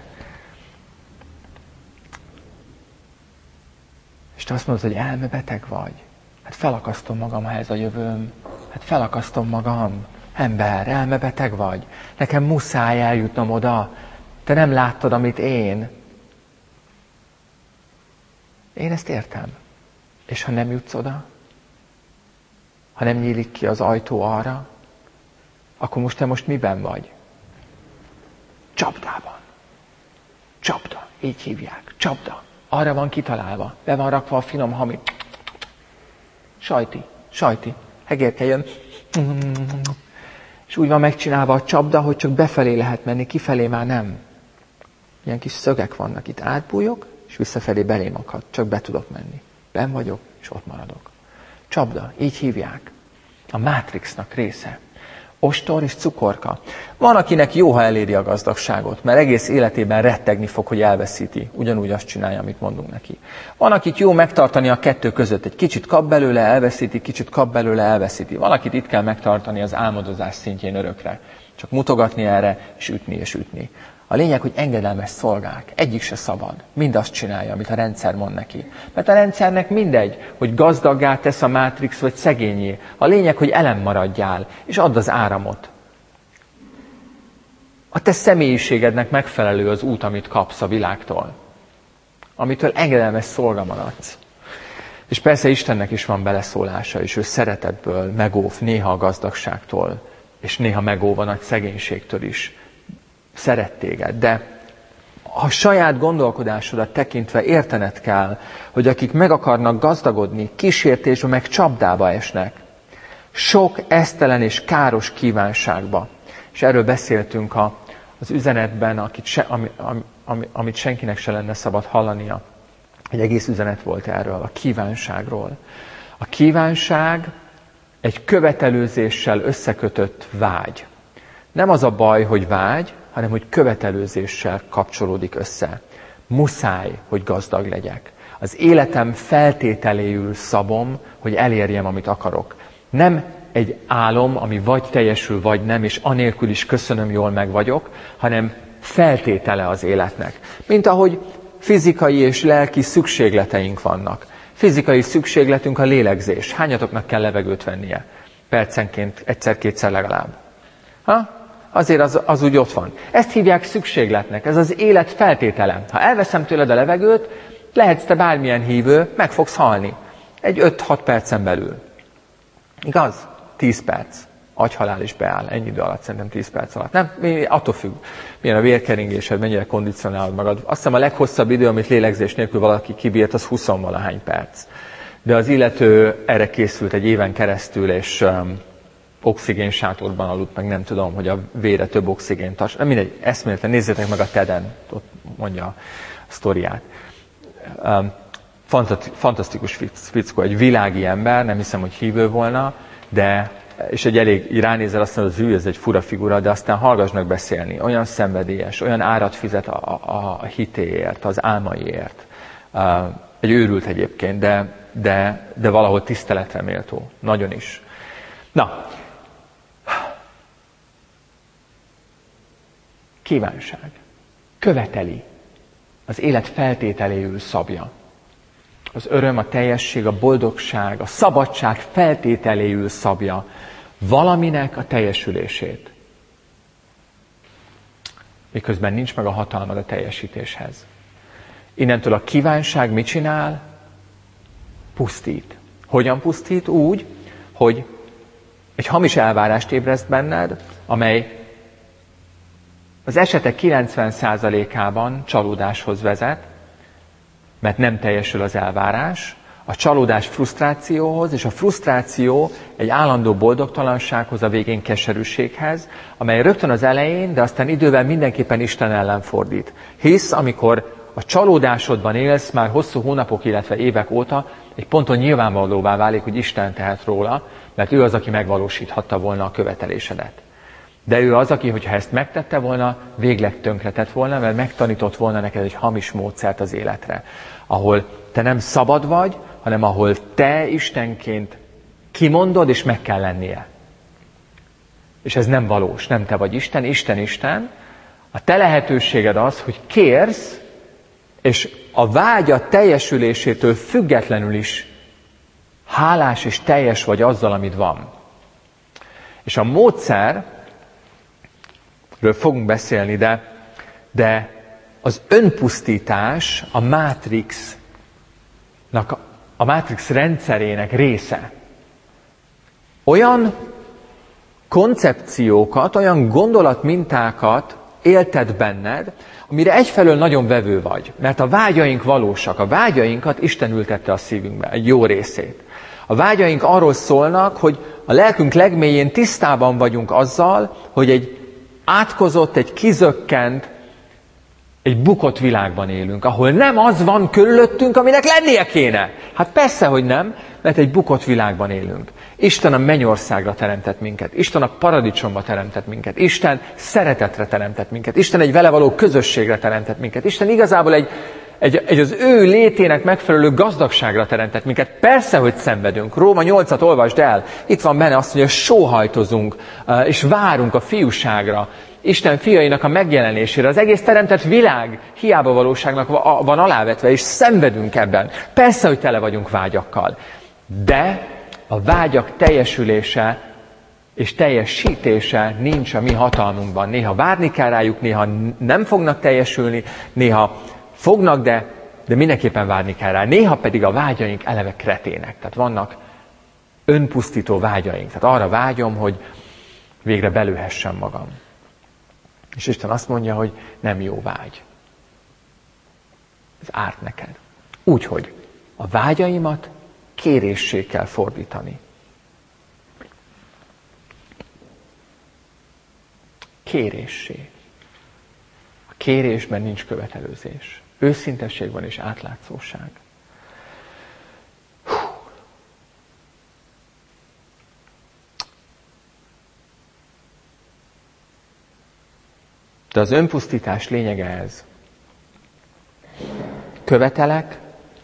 És te azt mondod, hogy elmebeteg vagy. Hát felakasztom magam, ha ez a jövőm. Hát felakasztom magam. Ember, elmebeteg vagy. Nekem muszáj eljutnom oda. Te nem láttad, amit én. Én ezt értem. És ha nem jutsz oda, ha nem nyílik ki az ajtó arra, akkor most te most miben vagy? Csapdában. Csapda. Így hívják. Csapda. Arra van kitalálva. Be van rakva a finom hami. Sajti. Sajti. Hegérke jön. És úgy van megcsinálva a csapda, hogy csak befelé lehet menni, kifelé már nem. Ilyen kis szögek vannak itt. Átbújok, és visszafelé belém akad. Csak be tudok menni. Benn vagyok, és ott maradok. Csapda. Így hívják. A Matrixnak része. Ostor és cukorka. Van, akinek jó, ha eléri a gazdagságot, mert egész életében rettegni fog, hogy elveszíti. Ugyanúgy azt csinálja, amit mondunk neki. Van, akit jó megtartani a kettő között. Egy kicsit kap belőle, elveszíti, kicsit kap belőle, elveszíti. Van, akit itt kell megtartani az álmodozás szintjén örökre. Csak mutogatni erre, és ütni és ütni. A lényeg, hogy engedelmes szolgák. Egyik se szabad. Mind azt csinálja, amit a rendszer mond neki. Mert a rendszernek mindegy, hogy gazdaggá tesz a Matrix, vagy szegényé. A lényeg, hogy elem maradjál, és add az áramot. A te személyiségednek megfelelő az út, amit kapsz a világtól. Amitől engedelmes szolga maradsz. És persze Istennek is van beleszólása, és ő szeretetből megóv néha a gazdagságtól, és néha megóv a nagy szegénységtől is. Szeret téged, de a saját gondolkodásodat tekintve értened kell, hogy akik meg akarnak gazdagodni, kísértésbe meg csapdába esnek. Sok esztelen és káros kívánságba. És erről beszéltünk a, az üzenetben, akit se, ami, ami, amit senkinek se lenne szabad hallania. Egy egész üzenet volt erről, a kívánságról. A kívánság egy követelőzéssel összekötött vágy. Nem az a baj, hogy vágy, hanem hogy követelőzéssel kapcsolódik össze. Muszáj, hogy gazdag legyek. Az életem feltételéül szabom, hogy elérjem, amit akarok. Nem egy álom, ami vagy teljesül, vagy nem, és anélkül is köszönöm, jól meg vagyok, hanem feltétele az életnek. Mint ahogy fizikai és lelki szükségleteink vannak. Fizikai szükségletünk a lélegzés. Hányatoknak kell levegőt vennie? Percenként, egyszer-kétszer legalább. Ha? Azért az, az úgy ott van. Ezt hívják szükségletnek, ez az élet feltétele. Ha elveszem tőled a levegőt, lehetsz te bármilyen hívő, meg fogsz halni. Egy öt-hat percen belül. Igaz? tíz perc. Agyhalál is beáll. Ennyi idő alatt, szerintem tíz perc alatt. Nem? Attól függ, milyen a vérkeringésed, mennyire kondicionálod magad. Azt hiszem a leghosszabb idő, amit lélegzés nélkül valaki kibírt, az húsz-valahány perc. De az illető erre készült egy éven keresztül, és um, oxigénsátorban aludt, meg nem tudom, hogy a vére több oxigént tart. Nem mindegy, eszméletlen, nézzétek meg a TED-en, ott mondja a sztoriát. Um, fantasztikus fickó, egy világi ember, nem hiszem, hogy hívő volna, de, és egy elég, ránézel, azt mondod, az ő, ez egy fura figura, de aztán hallgass meg beszélni. Olyan szenvedélyes, olyan árat fizet a, a, a hitéért, az álmaiért. Uh, egy őrült egyébként, de, de, de valahol tiszteletre méltó. Nagyon is. Na, kívánság. Követeli. Az élet feltételéül szabja. Az öröm, a teljesség, a boldogság, a szabadság feltételéül szabja valaminek a teljesülését. Miközben nincs meg a hatalmad a teljesítéshez. Innentől a kívánság mit csinál? Pusztít. Hogyan pusztít? Úgy, hogy egy hamis elvárást ébreszt benned, amely az esetek kilencven százalékában csalódáshoz vezet, mert nem teljesül az elvárás, a csalódás frusztrációhoz, és a frusztráció egy állandó boldogtalansághoz, a végén keserűséghez, amely rögtön az elején, de aztán idővel mindenképpen Isten ellen fordít. Hisz, amikor a csalódásodban élsz már hosszú hónapok, illetve évek óta, egy ponton nyilvánvalóvá válik, hogy Isten tehet róla, mert ő az, aki megvalósíthatta volna a követelésedet. De ő az, aki, hogyha ezt megtette volna, végleg tönkretett volna, mert megtanított volna neked egy hamis módszert az életre, ahol te nem szabad vagy, hanem ahol te Istenként kimondod, és meg kell lennie. És ez nem valós, nem te vagy Isten, Isten Isten. A te lehetőséged az, hogy kérsz, és a vágya teljesülésétől függetlenül is hálás és teljes vagy azzal, amit van. És a módszer, ről fogunk beszélni, de, de az önpusztítás a Matrixnak, a Matrix rendszerének része. Olyan koncepciókat, olyan gondolatmintákat éltet benned, amire egyfelől nagyon vevő vagy, mert a vágyaink valósak. A vágyainkat Isten ültette a szívünkbe, egy jó részét. A vágyaink arról szólnak, hogy a lelkünk legmélyén tisztában vagyunk azzal, hogy egy átkozott, egy kizökkent, egy bukott világban élünk, ahol nem az van körülöttünk, aminek lennie kéne. Hát persze, hogy nem, mert egy bukott világban élünk. Isten a mennyországra teremtett minket, Isten a paradicsomba teremtett minket, Isten szeretetre teremtett minket, Isten egy vele való közösségre teremtett minket, Isten igazából egy, egy, egy az ő létének megfelelő gazdagságra teremtett minket. Persze, hogy szenvedünk. Róma nyolcat olvasd el, itt van benne azt, hogy sóhajtozunk, és várunk a fiúságra, Isten fiainak a megjelenésére. Az egész teremtett világ hiába valóságnak van alávetve, és szenvedünk ebben. Persze, hogy tele vagyunk vágyakkal. De a vágyak teljesülése és teljesítése nincs a mi hatalmunkban. Néha várni kell rájuk, néha nem fognak teljesülni, néha fognak, de, de mindenképpen várni kell rá. Néha pedig a vágyaink eleve kretének. Tehát vannak önpusztító vágyaink. Tehát arra vágyom, hogy végre belőhessem magam. És Isten azt mondja, hogy nem jó vágy. Ez árt neked. Úgyhogy a vágyaimat kéréssé kell fordítani. Kéréssé. A kérésben nincs követelőzés. Őszintesség van és átlátszóság. Hú. De az önpusztítás lényege ez. Követelek,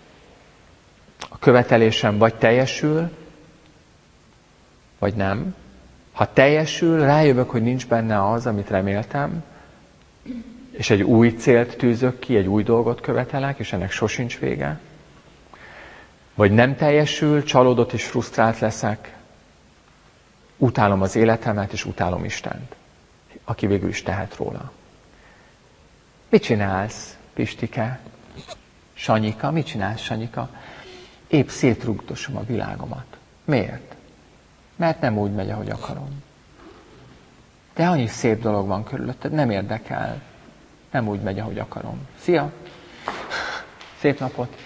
a követelésem vagy teljesül, vagy nem. Ha teljesül, rájövök, hogy nincs benne az, amit reméltem, és egy új célt tűzök ki, egy új dolgot követelek, és ennek sosincs vége. Vagy nem teljesül, csalódott és frusztrált leszek, Utálom az életemet, és utálom Istent, aki végül is tehet róla. Mit csinálsz, Pistike? Sanyika, mit csinálsz, Sanyika? Épp szétrugdosom a világomat. Miért? Mert nem úgy megy, ahogy akarom. De annyi szép dolog van körülötted, nem érdekel. Nem úgy megy, ahogy akarom. Szia! Szép napot!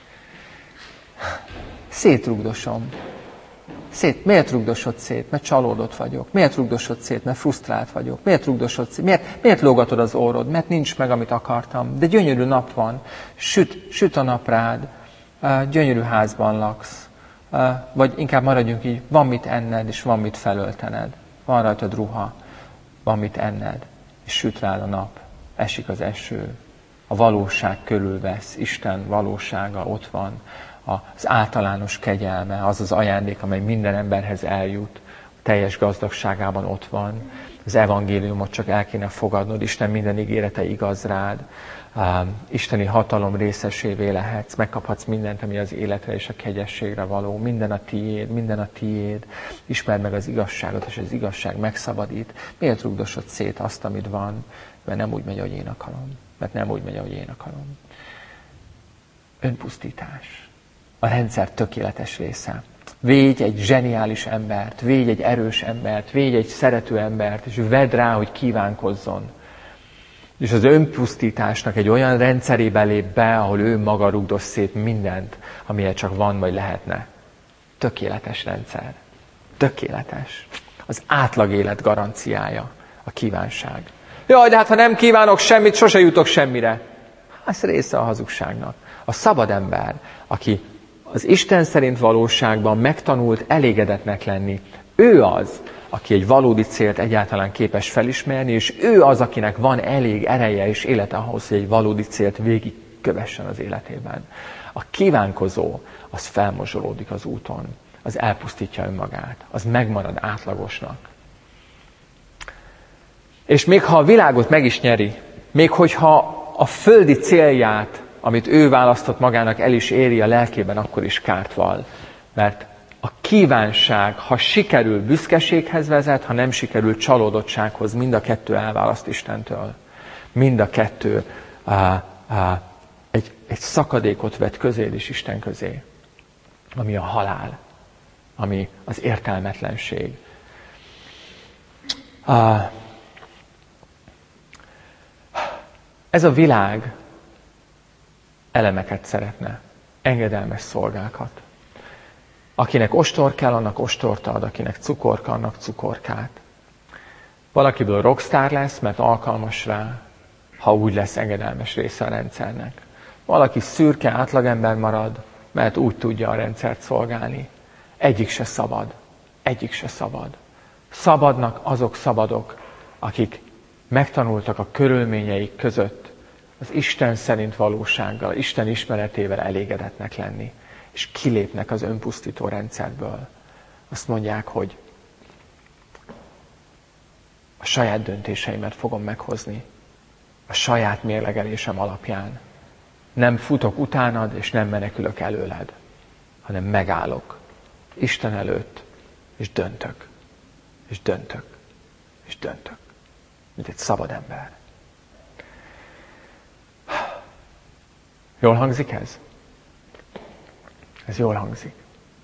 Szétrugdosom. Szét. Miért rugdosod szét? Mert csalódott vagyok. Miért rugdosod szét? Mert frusztrált vagyok. Miért rugdosod szét? Miért, miért lógatod az orrod? Mert nincs meg, amit akartam. De gyönyörű nap van. Süt, süt a nap rád. Gyönyörű házban laksz. Vagy inkább maradjunk így, van mit enned, és van mit felöltened. Van rajtad ruha, van mit enned, és süt rád a nap. Esik az eső. A valóság körülvesz. Isten valósága ott van. Az általános kegyelme, az az ajándék, amely minden emberhez eljut, teljes gazdagságában ott van. Az evangéliumot csak el kéne fogadnod, Isten minden ígérete igaz rád. Isteni hatalom részesévé lehetsz, megkaphatsz mindent, ami az életre és a kegyességre való. Minden a tiéd, minden a tiéd. Ismerd meg az igazságot, és az igazság megszabadít. Miért rugdosod szét azt, amit van? Mert nem úgy megy, ahogy én akarom. Mert nem úgy megy, ahogy én akarom. Önpusztítás. A rendszer tökéletes része. Védj egy zseniális embert, védj egy erős embert, védj egy szerető embert, és vedd rá, hogy kívánkozzon. És az önpusztításnak egy olyan rendszerébe lép be, ahol ő maga rugdos szét mindent, amilyen csak van, vagy lehetne. Tökéletes rendszer. Tökéletes. Az átlag élet garanciája, a kívánság. Jaj, de hát ha nem kívánok semmit, sose jutok semmire. Ez része a hazugságnak. A szabad ember, aki az Isten szerint valóságban megtanult elégedetnek lenni, ő az, aki egy valódi célt egyáltalán képes felismerni, és ő az, akinek van elég ereje és élete ahhoz, hogy egy valódi célt végigkövessen az életében. A kívánkozó, az felmozsolódik az úton, az elpusztítja önmagát, az megmarad átlagosnak. És még ha a világot meg is nyeri, még hogyha a földi célját, amit ő választott magának, el is éri a lelkében, akkor is kárt val. Mert a kívánság, ha sikerül, büszkeséghez vezet, ha nem sikerül, csalódottsághoz, mind a kettő elválaszt Istentől. Mind a kettő á, á, egy, egy szakadékot vet közéd és Isten közé, ami a halál, ami az értelmetlenség. Á, ez a világ elemeket szeretne, engedelmes szolgákat. Akinek ostor kell, annak ostort ad, akinek cukorka, annak cukorkát. Valakiből rockstar lesz, mert alkalmas rá, ha úgy lesz engedelmes része a rendszernek. Valaki szürke átlagember marad, mert úgy tudja a rendszert szolgálni. Egyik se szabad. Egyik se szabad. Szabadnak azok szabadok, akik megtanultak a körülményeik között az Isten szerint valósággal, Isten ismeretével elégedetnek lenni, és kilépnek az önpusztító rendszerből. Azt mondják, hogy a saját döntéseimet fogom meghozni, a saját mérlegelésem alapján. Nem futok utánad, és nem menekülök előled, hanem megállok Isten előtt, és döntök, és döntök, és döntök, mint egy szabad ember. Jól hangzik ez? Ez jól hangzik.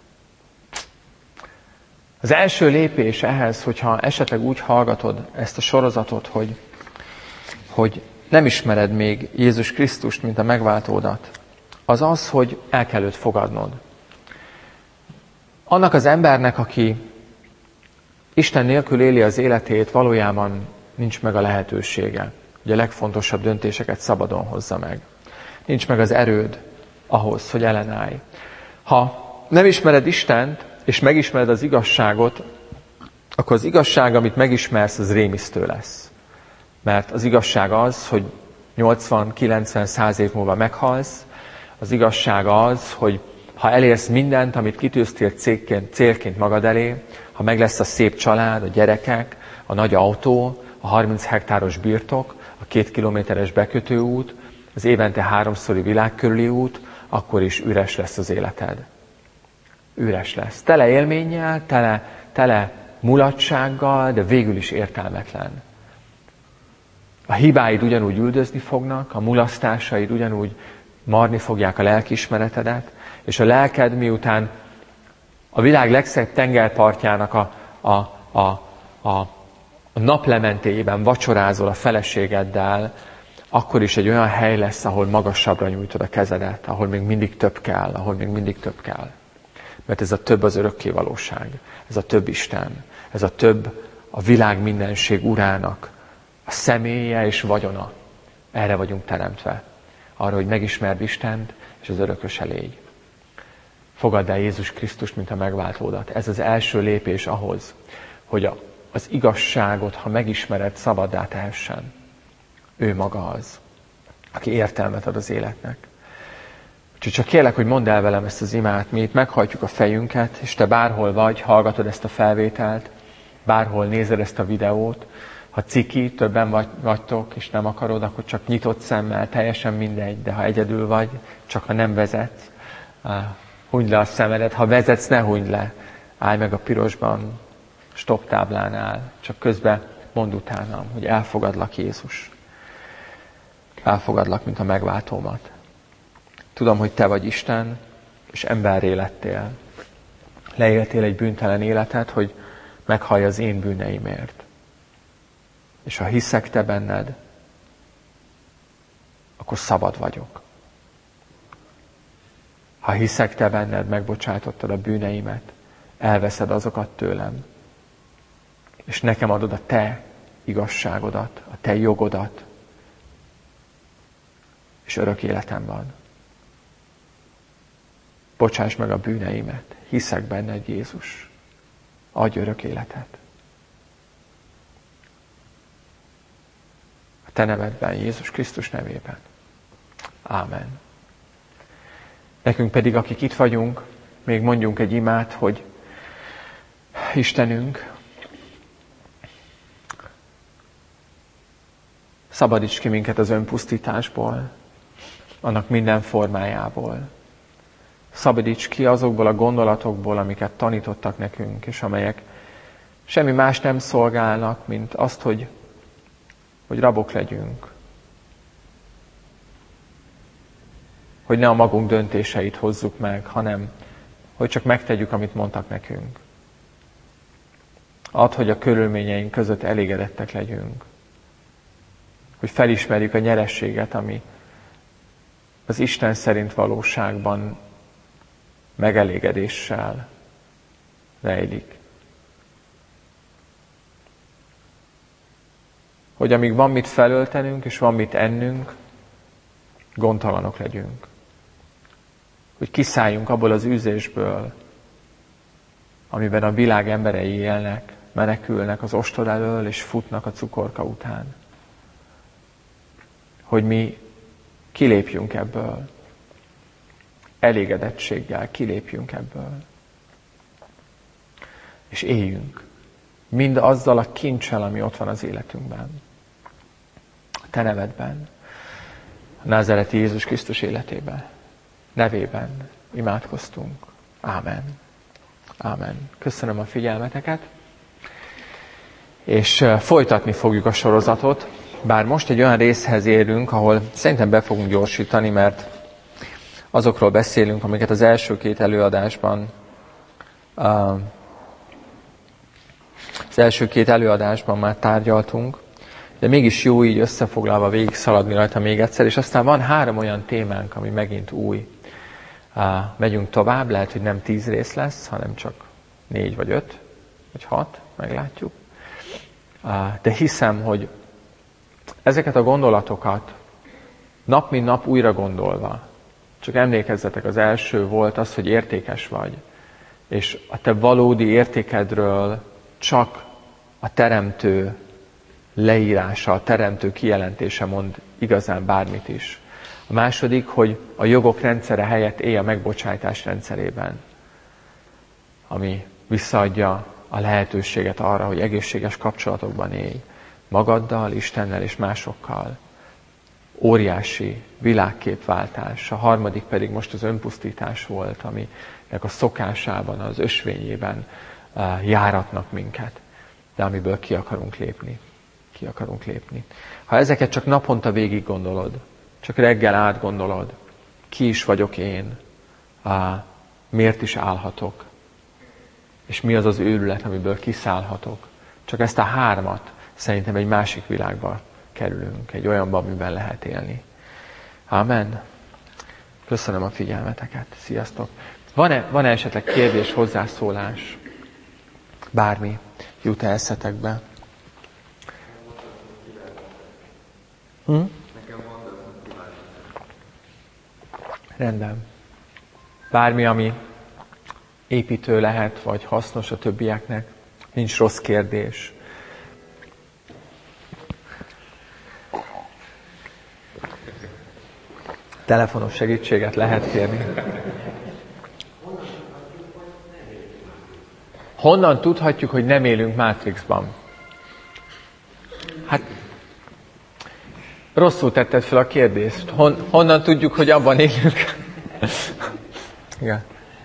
Az első lépés ehhez, hogyha esetleg úgy hallgatod ezt a sorozatot, hogy, hogy nem ismered még Jézus Krisztust, mint a megváltódat, az az, hogy el kell őt fogadnod. Annak az embernek, aki Isten nélkül éli az életét, valójában nincs meg a lehetősége, hogy a legfontosabb döntéseket szabadon hozza meg. Nincs meg az erőd ahhoz, hogy ellenállj. Ha nem ismered Istent, és megismered az igazságot, akkor az igazság, amit megismersz, az rémisztő lesz. Mert az igazság az, hogy nyolcvan, kilencven, száz év múlva meghalsz. Az igazság az, hogy ha elérsz mindent, amit kitűztél célként, célként magad elé, ha meg lesz a szép család, a gyerekek, a nagy autó, a harminc hektáros birtok, a két kilométeres bekötőút, az évente háromszori világ körüli út, akkor is üres lesz az életed. Üres lesz. Tele élménnyel, tele, tele mulatsággal, de végül is értelmetlen. A hibáid ugyanúgy üldözni fognak, a mulasztásaid ugyanúgy marni fogják a lelkiismeretedet, és a lelked miután a világ legszebb tengerpartjának a, a, a, a, a naplementéjében vacsorázol a feleségeddel, akkor is egy olyan hely lesz, ahol magasabbra nyújtod a kezedet, ahol még mindig több kell, ahol még mindig több kell. Mert ez a több az örökké valóság, ez a több Isten, ez a több a világ mindenség urának a személye és vagyona. Erre vagyunk teremtve. Arra, hogy megismerd Istent és az örököse légy. Fogadd el Jézus Krisztust, mint a megváltódat. Ez az első lépés ahhoz, hogy a, az igazságot, ha megismered, szabaddá tehessen. Ő maga az, aki értelmet ad az életnek. Úgyhogy csak kérlek, hogy mondd el velem ezt az imát, mi itt meghajtjuk a fejünket, és te bárhol vagy, hallgatod ezt a felvételt, bárhol nézed ezt a videót, ha ciki, többen vagy, vagytok, és nem akarod, akkor csak nyitott szemmel, teljesen mindegy, de ha egyedül vagy, csak ha nem vezetsz, hunyd le a szemedet, ha vezetsz, ne hunyd le, állj meg a pirosban, stop táblánál, csak közben mondd utánam, hogy elfogadlak Jézus. Elfogadlak, mint a megváltómat. Tudom, hogy te vagy Isten, és emberré lettél. Leéltél egy bűntelen életet, hogy meghallj az én bűneimért. És ha hiszek te benned, akkor szabad vagyok. Ha hiszek te benned, megbocsátottad a bűneimet, elveszed azokat tőlem, és nekem adod a te igazságodat, a te jogodat, és örök életem van. Bocsáss meg a bűneimet, hiszek benned, Jézus, adj örök életet. A te nevedben, Jézus Krisztus nevében. Ámen. Nekünk pedig, akik itt vagyunk, még mondjunk egy imát, hogy Istenünk, szabadíts ki minket az önpusztításból, annak minden formájából. Szabadíts ki azokból a gondolatokból, amiket tanítottak nekünk, és amelyek semmi más nem szolgálnak, mint azt, hogy, hogy rabok legyünk. Hogy ne a magunk döntéseit hozzuk meg, hanem hogy csak megtegyük, amit mondtak nekünk. Add, hogy a körülményeink között elégedettek legyünk. Hogy felismerjük a nyerességet, ami az Isten szerint valóságban megelégedéssel rejlik. Hogy amíg van mit felöltenünk, és van mit ennünk, gondtalanok legyünk. Hogy kiszálljunk abból az űzésből, amiben a világ emberei élnek, menekülnek az ostor elől, és futnak a cukorka után. Hogy mi kilépjünk ebből. Elégedettséggel kilépjünk ebből. És éljünk. Mind azzal a kincsel, ami ott van az életünkben. A te nevedben. A názáreti Jézus Krisztus életében. Nevében imádkoztunk. Ámen. Ámen. Köszönöm a figyelmeteket. És folytatni fogjuk a sorozatot. Bár most egy olyan részhez érünk, ahol szerintem be fogunk gyorsítani, mert azokról beszélünk, amiket az első két előadásban az első két előadásban már tárgyaltunk, de mégis jó így összefoglalva végig szaladni rajta még egyszer, és aztán van három olyan témánk, ami megint új. Megyünk tovább, lehet, hogy nem tíz rész lesz, hanem csak négy vagy öt, vagy hat, meglátjuk. De hiszem, hogy ezeket a gondolatokat nap mint nap újra gondolva, csak emlékezzetek, az első volt az, hogy értékes vagy, és a te valódi értékedről csak a teremtő leírása, a teremtő kijelentése mond igazán bármit is. A második, hogy a jogok rendszere helyett élj a megbocsájtás rendszerében, ami visszaadja a lehetőséget arra, hogy egészséges kapcsolatokban élj, magaddal, Istennel és másokkal. Óriási világképváltás. A harmadik pedig most az önpusztítás volt, aminek a szokásában, az ösvényében járatnak minket, de amiből ki akarunk lépni. Ki akarunk lépni. Ha ezeket csak naponta végig gondolod, csak reggel átgondolod, ki is vagyok én, miért is állhatok, és mi az az őrület, amiből kiszállhatok. Csak ezt a hármat szerintem egy másik világba kerülünk, egy olyanban, amiben lehet élni. Amen. Köszönöm a figyelmeteket. Sziasztok. Van-e, van-e esetleg kérdés, hozzászólás? Bármi jut eszetekbe? Hm? Rendben. Bármi, ami építő lehet, vagy hasznos a többieknek. Nincs rossz kérdés. Telefonos segítséget lehet kérni. Honnan tudhatjuk, hogy nem élünk Matrixban? Hát, rosszul tetted fel a kérdést. Hon, honnan tudjuk, hogy abban élünk? Igen.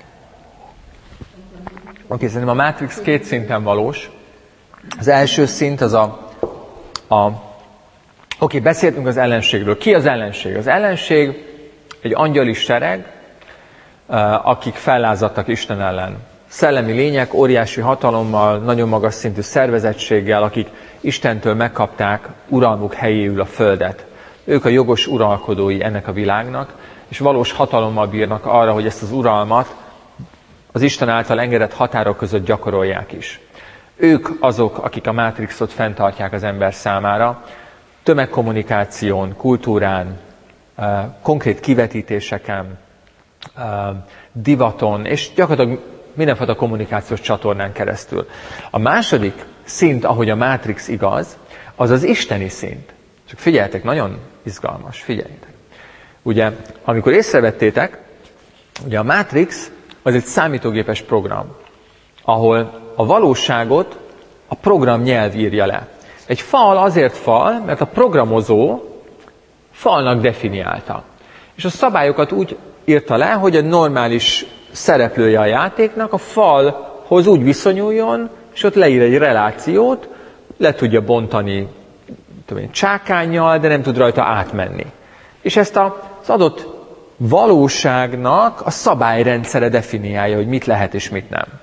Oké, szerintem a Matrix két szinten valós. Az első szint az a... a Oké, beszéltünk az ellenségről. Ki az ellenség? Az ellenség egy angyali sereg, akik fellázadtak Isten ellen. Szellemi lények, óriási hatalommal, nagyon magas szintű szervezettséggel, akik Istentől megkapták uralmuk helyéül a földet. Ők a jogos uralkodói ennek a világnak, és valós hatalommal bírnak arra, hogy ezt az uralmat az Isten által engedett határok között gyakorolják is. Ők azok, akik a Matrixot fenntartják az ember számára, tömegkommunikáción, kultúrán, konkrét kivetítéseken, divaton, és gyakorlatilag mindenfajta kommunikációs csatornán keresztül. A második szint, ahogy a Matrix igaz, az az isteni szint. Csak figyeljetek, nagyon izgalmas, figyeljetek. Ugye, amikor észrevettétek, ugye a Matrix az egy számítógépes program, ahol a valóságot a program nyelv írja le. Egy fal azért fal, mert a programozó falnak definiálta. És a szabályokat úgy írta le, hogy a normális szereplője a játéknak a falhoz úgy viszonyuljon, és ott leír egy relációt, le tudja bontani tudom én, csákánnyal, de nem tud rajta átmenni. És ezt az adott valóságnak a szabályrendszere definiálja, hogy mit lehet és mit nem.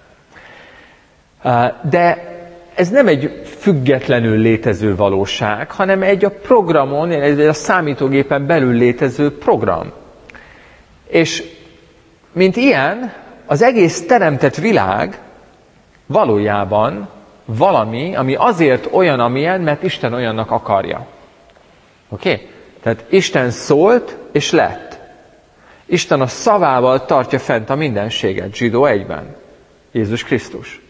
De ez nem egy függetlenül létező valóság, hanem egy a programon, egy a számítógépen belül létező program. És mint ilyen, az egész teremtett világ valójában valami, ami azért olyan, amilyen, mert Isten olyannak akarja. Oké? Okay? Tehát Isten szólt, és lett. Isten a szavával tartja fent a mindenséget, zsidó egyben. Jézus Krisztus.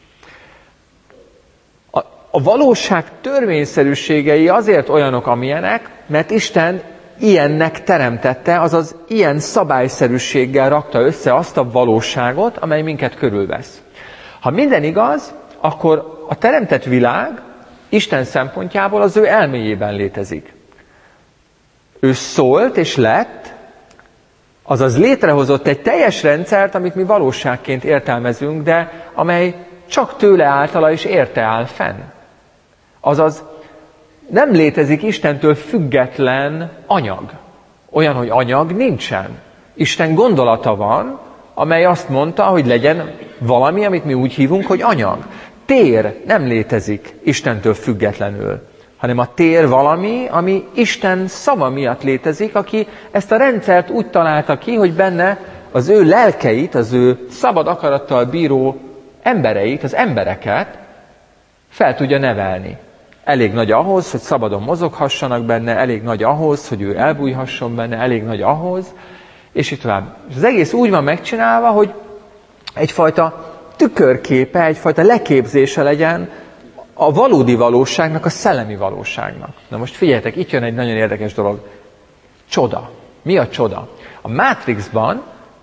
A, a valóság törvényszerűségei azért olyanok, amilyenek, mert Isten ilyennek teremtette, azaz ilyen szabályszerűséggel rakta össze azt a valóságot, amely minket körülvesz. Ha minden igaz, akkor a teremtett világ Isten szempontjából az ő elméjében létezik. Ő szólt és lett, azaz létrehozott egy teljes rendszert, amit mi valóságként értelmezünk, de amely csak tőle általa és érte áll fenn. Azaz nem létezik Istentől független anyag. Olyan, hogy anyag nincsen. Isten gondolata van, amely azt mondta, hogy legyen valami, amit mi úgy hívunk, hogy anyag. Tér nem létezik Istentől függetlenül, hanem a tér valami, ami Isten szava miatt létezik, aki ezt a rendszert úgy találta ki, hogy benne az ő lelkeit, az ő szabad akarattal bíró embereit, az embereket fel tudja nevelni. Elég nagy ahhoz, hogy szabadon mozoghassanak benne, elég nagy ahhoz, hogy ő elbújhasson benne, elég nagy ahhoz, és így tovább. És az egész úgy van megcsinálva, hogy egyfajta tükörképe, egyfajta leképzése legyen a valódi valóságnak, a szellemi valóságnak. Na most figyeljetek, itt jön egy nagyon érdekes dolog. Csoda. Mi a csoda? A Matrixban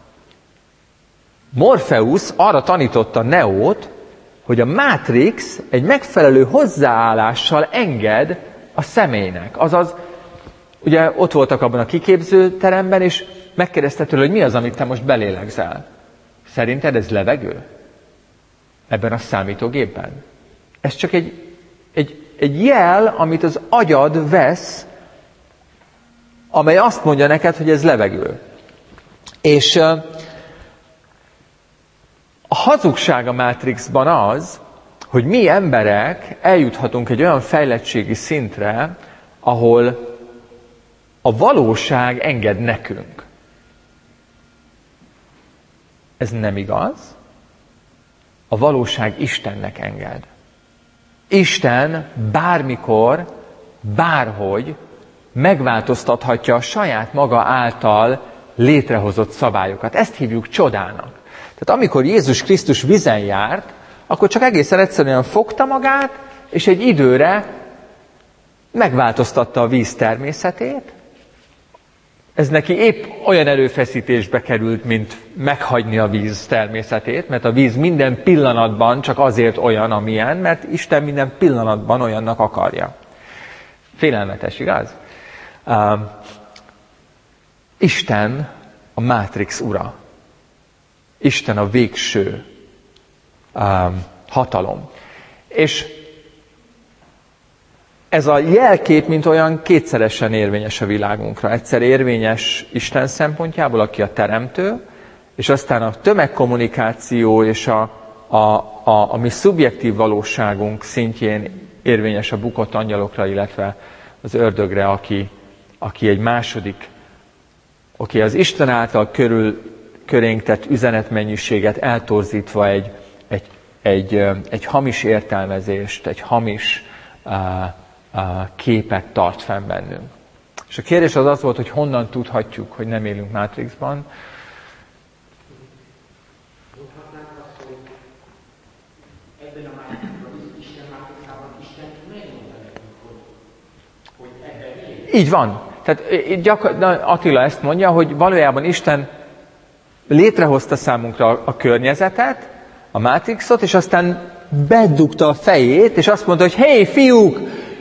Morpheus arra tanította Neót, hogy a Matrix egy megfelelő hozzáállással enged a személynek. Azaz, ugye ott voltak abban a kiképzőteremben, és megkérdezte tőle, hogy mi az, amit te most belélegzel. Szerinted ez levegő? ebben a számítógépben. Ez csak egy, egy, egy jel, amit az agyad vesz, amely azt mondja neked, hogy ez levegő. És a hazugság a Matrixban az, hogy mi emberek eljuthatunk egy olyan fejlettségi szintre, ahol a valóság enged nekünk. Ez nem igaz. A valóság Istennek enged. Isten bármikor, bárhogy megváltoztathatja a saját maga által létrehozott szabályokat. Ezt hívjuk csodának. Tehát amikor Jézus Krisztus vízen járt, akkor csak egészen egyszerűen fogta magát, és egy időre megváltoztatta a víz természetét. Ez neki épp olyan erőfeszítésbe került, mint meghagyni a víz természetét, mert a víz minden pillanatban csak azért olyan, amilyen, mert Isten minden pillanatban olyannak akarja. Félelmetes, igaz? Uh, Isten a Mátrix ura. Isten a végső uh, hatalom. És ez a jelkép, mint olyan kétszeresen érvényes a világunkra. Egyszer érvényes Isten szempontjából, aki a teremtő, és aztán a tömegkommunikáció és a, a, a, a mi szubjektív valóságunk szintjén érvényes a bukott angyalokra, illetve az ördögre, aki, aki egy második, aki az Isten által körül körénk tett üzenetmennyiséget eltorzítva egy, egy, egy, egy hamis értelmezést, egy hamis uh, uh, képet tart fenn bennünk. És a kérdés az az volt, hogy honnan tudhatjuk, hogy nem élünk Matrixban. Így van. Tehát gyakor- Attila ezt mondja, hogy valójában Isten létrehozta számunkra a környezetet, a Matrixot, és aztán bedugta a fejét, és azt mondta, hogy hé, fiúk,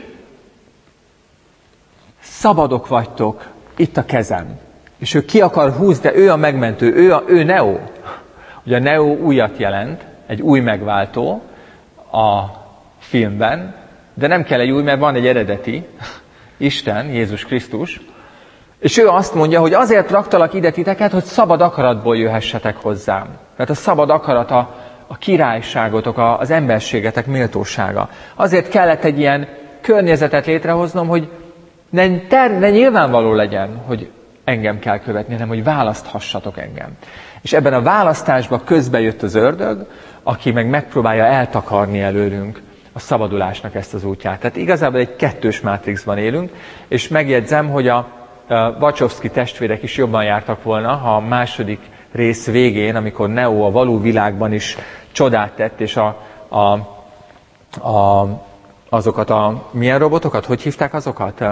szabadok vagytok, itt a kezem. És ő ki akar húzni, de ő a megmentő, ő, a, ő Neo. Ugye a Neo újat jelent, egy új megváltó a filmben, de nem kell egy új, mert van egy eredeti, Isten, Jézus Krisztus, és ő azt mondja, hogy azért raktalak ide titeket, hogy szabad akaratból jöhessetek hozzám. Mert a szabad akarat a, a királyságotok, a, az emberségetek méltósága. Azért kellett egy ilyen környezetet létrehoznom, hogy ne, ter, ne nyilvánvaló legyen, hogy engem kell követni, hanem hogy választhassatok engem. És ebben a választásban közbe jött az ördög, aki meg megpróbálja eltakarni előlünk a szabadulásnak ezt az útját. Tehát igazából egy kettős mátrixban élünk, és megjegyzem, hogy a Wachowski testvérek is jobban jártak volna, ha a második rész végén, amikor Neo a való világban is csodát tett, és a, a, a, azokat a... Milyen robotokat? Hogy hívták azokat?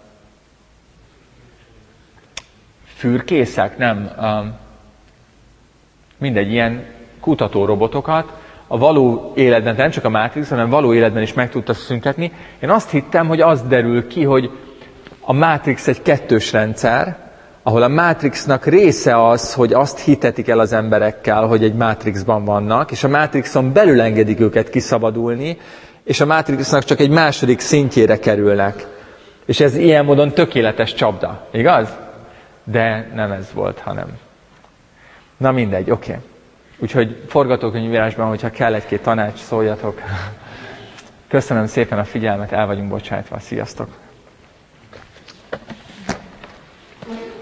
Fürkészek? Nem. Mindegy, ilyen kutató robotokat a való életben, nem csak a Matrix, hanem való életben is meg tudta szüntetni. Én azt hittem, hogy az derül ki, hogy a Matrix egy kettős rendszer, ahol a Matrixnak része az, hogy azt hitetik el az emberekkel, hogy egy Matrixban vannak, és a Matrixon belül engedik őket kiszabadulni, és a Matrixnak csak egy második szintjére kerülnek. És ez ilyen módon tökéletes csapda, igaz? De nem ez volt, hanem. Na mindegy, oké. Okay. Úgyhogy forgatókönyvírásban, hogyha kell egy-két tanács, szóljatok. Köszönöm szépen a figyelmet, el vagyunk bocsájtva. Sziasztok!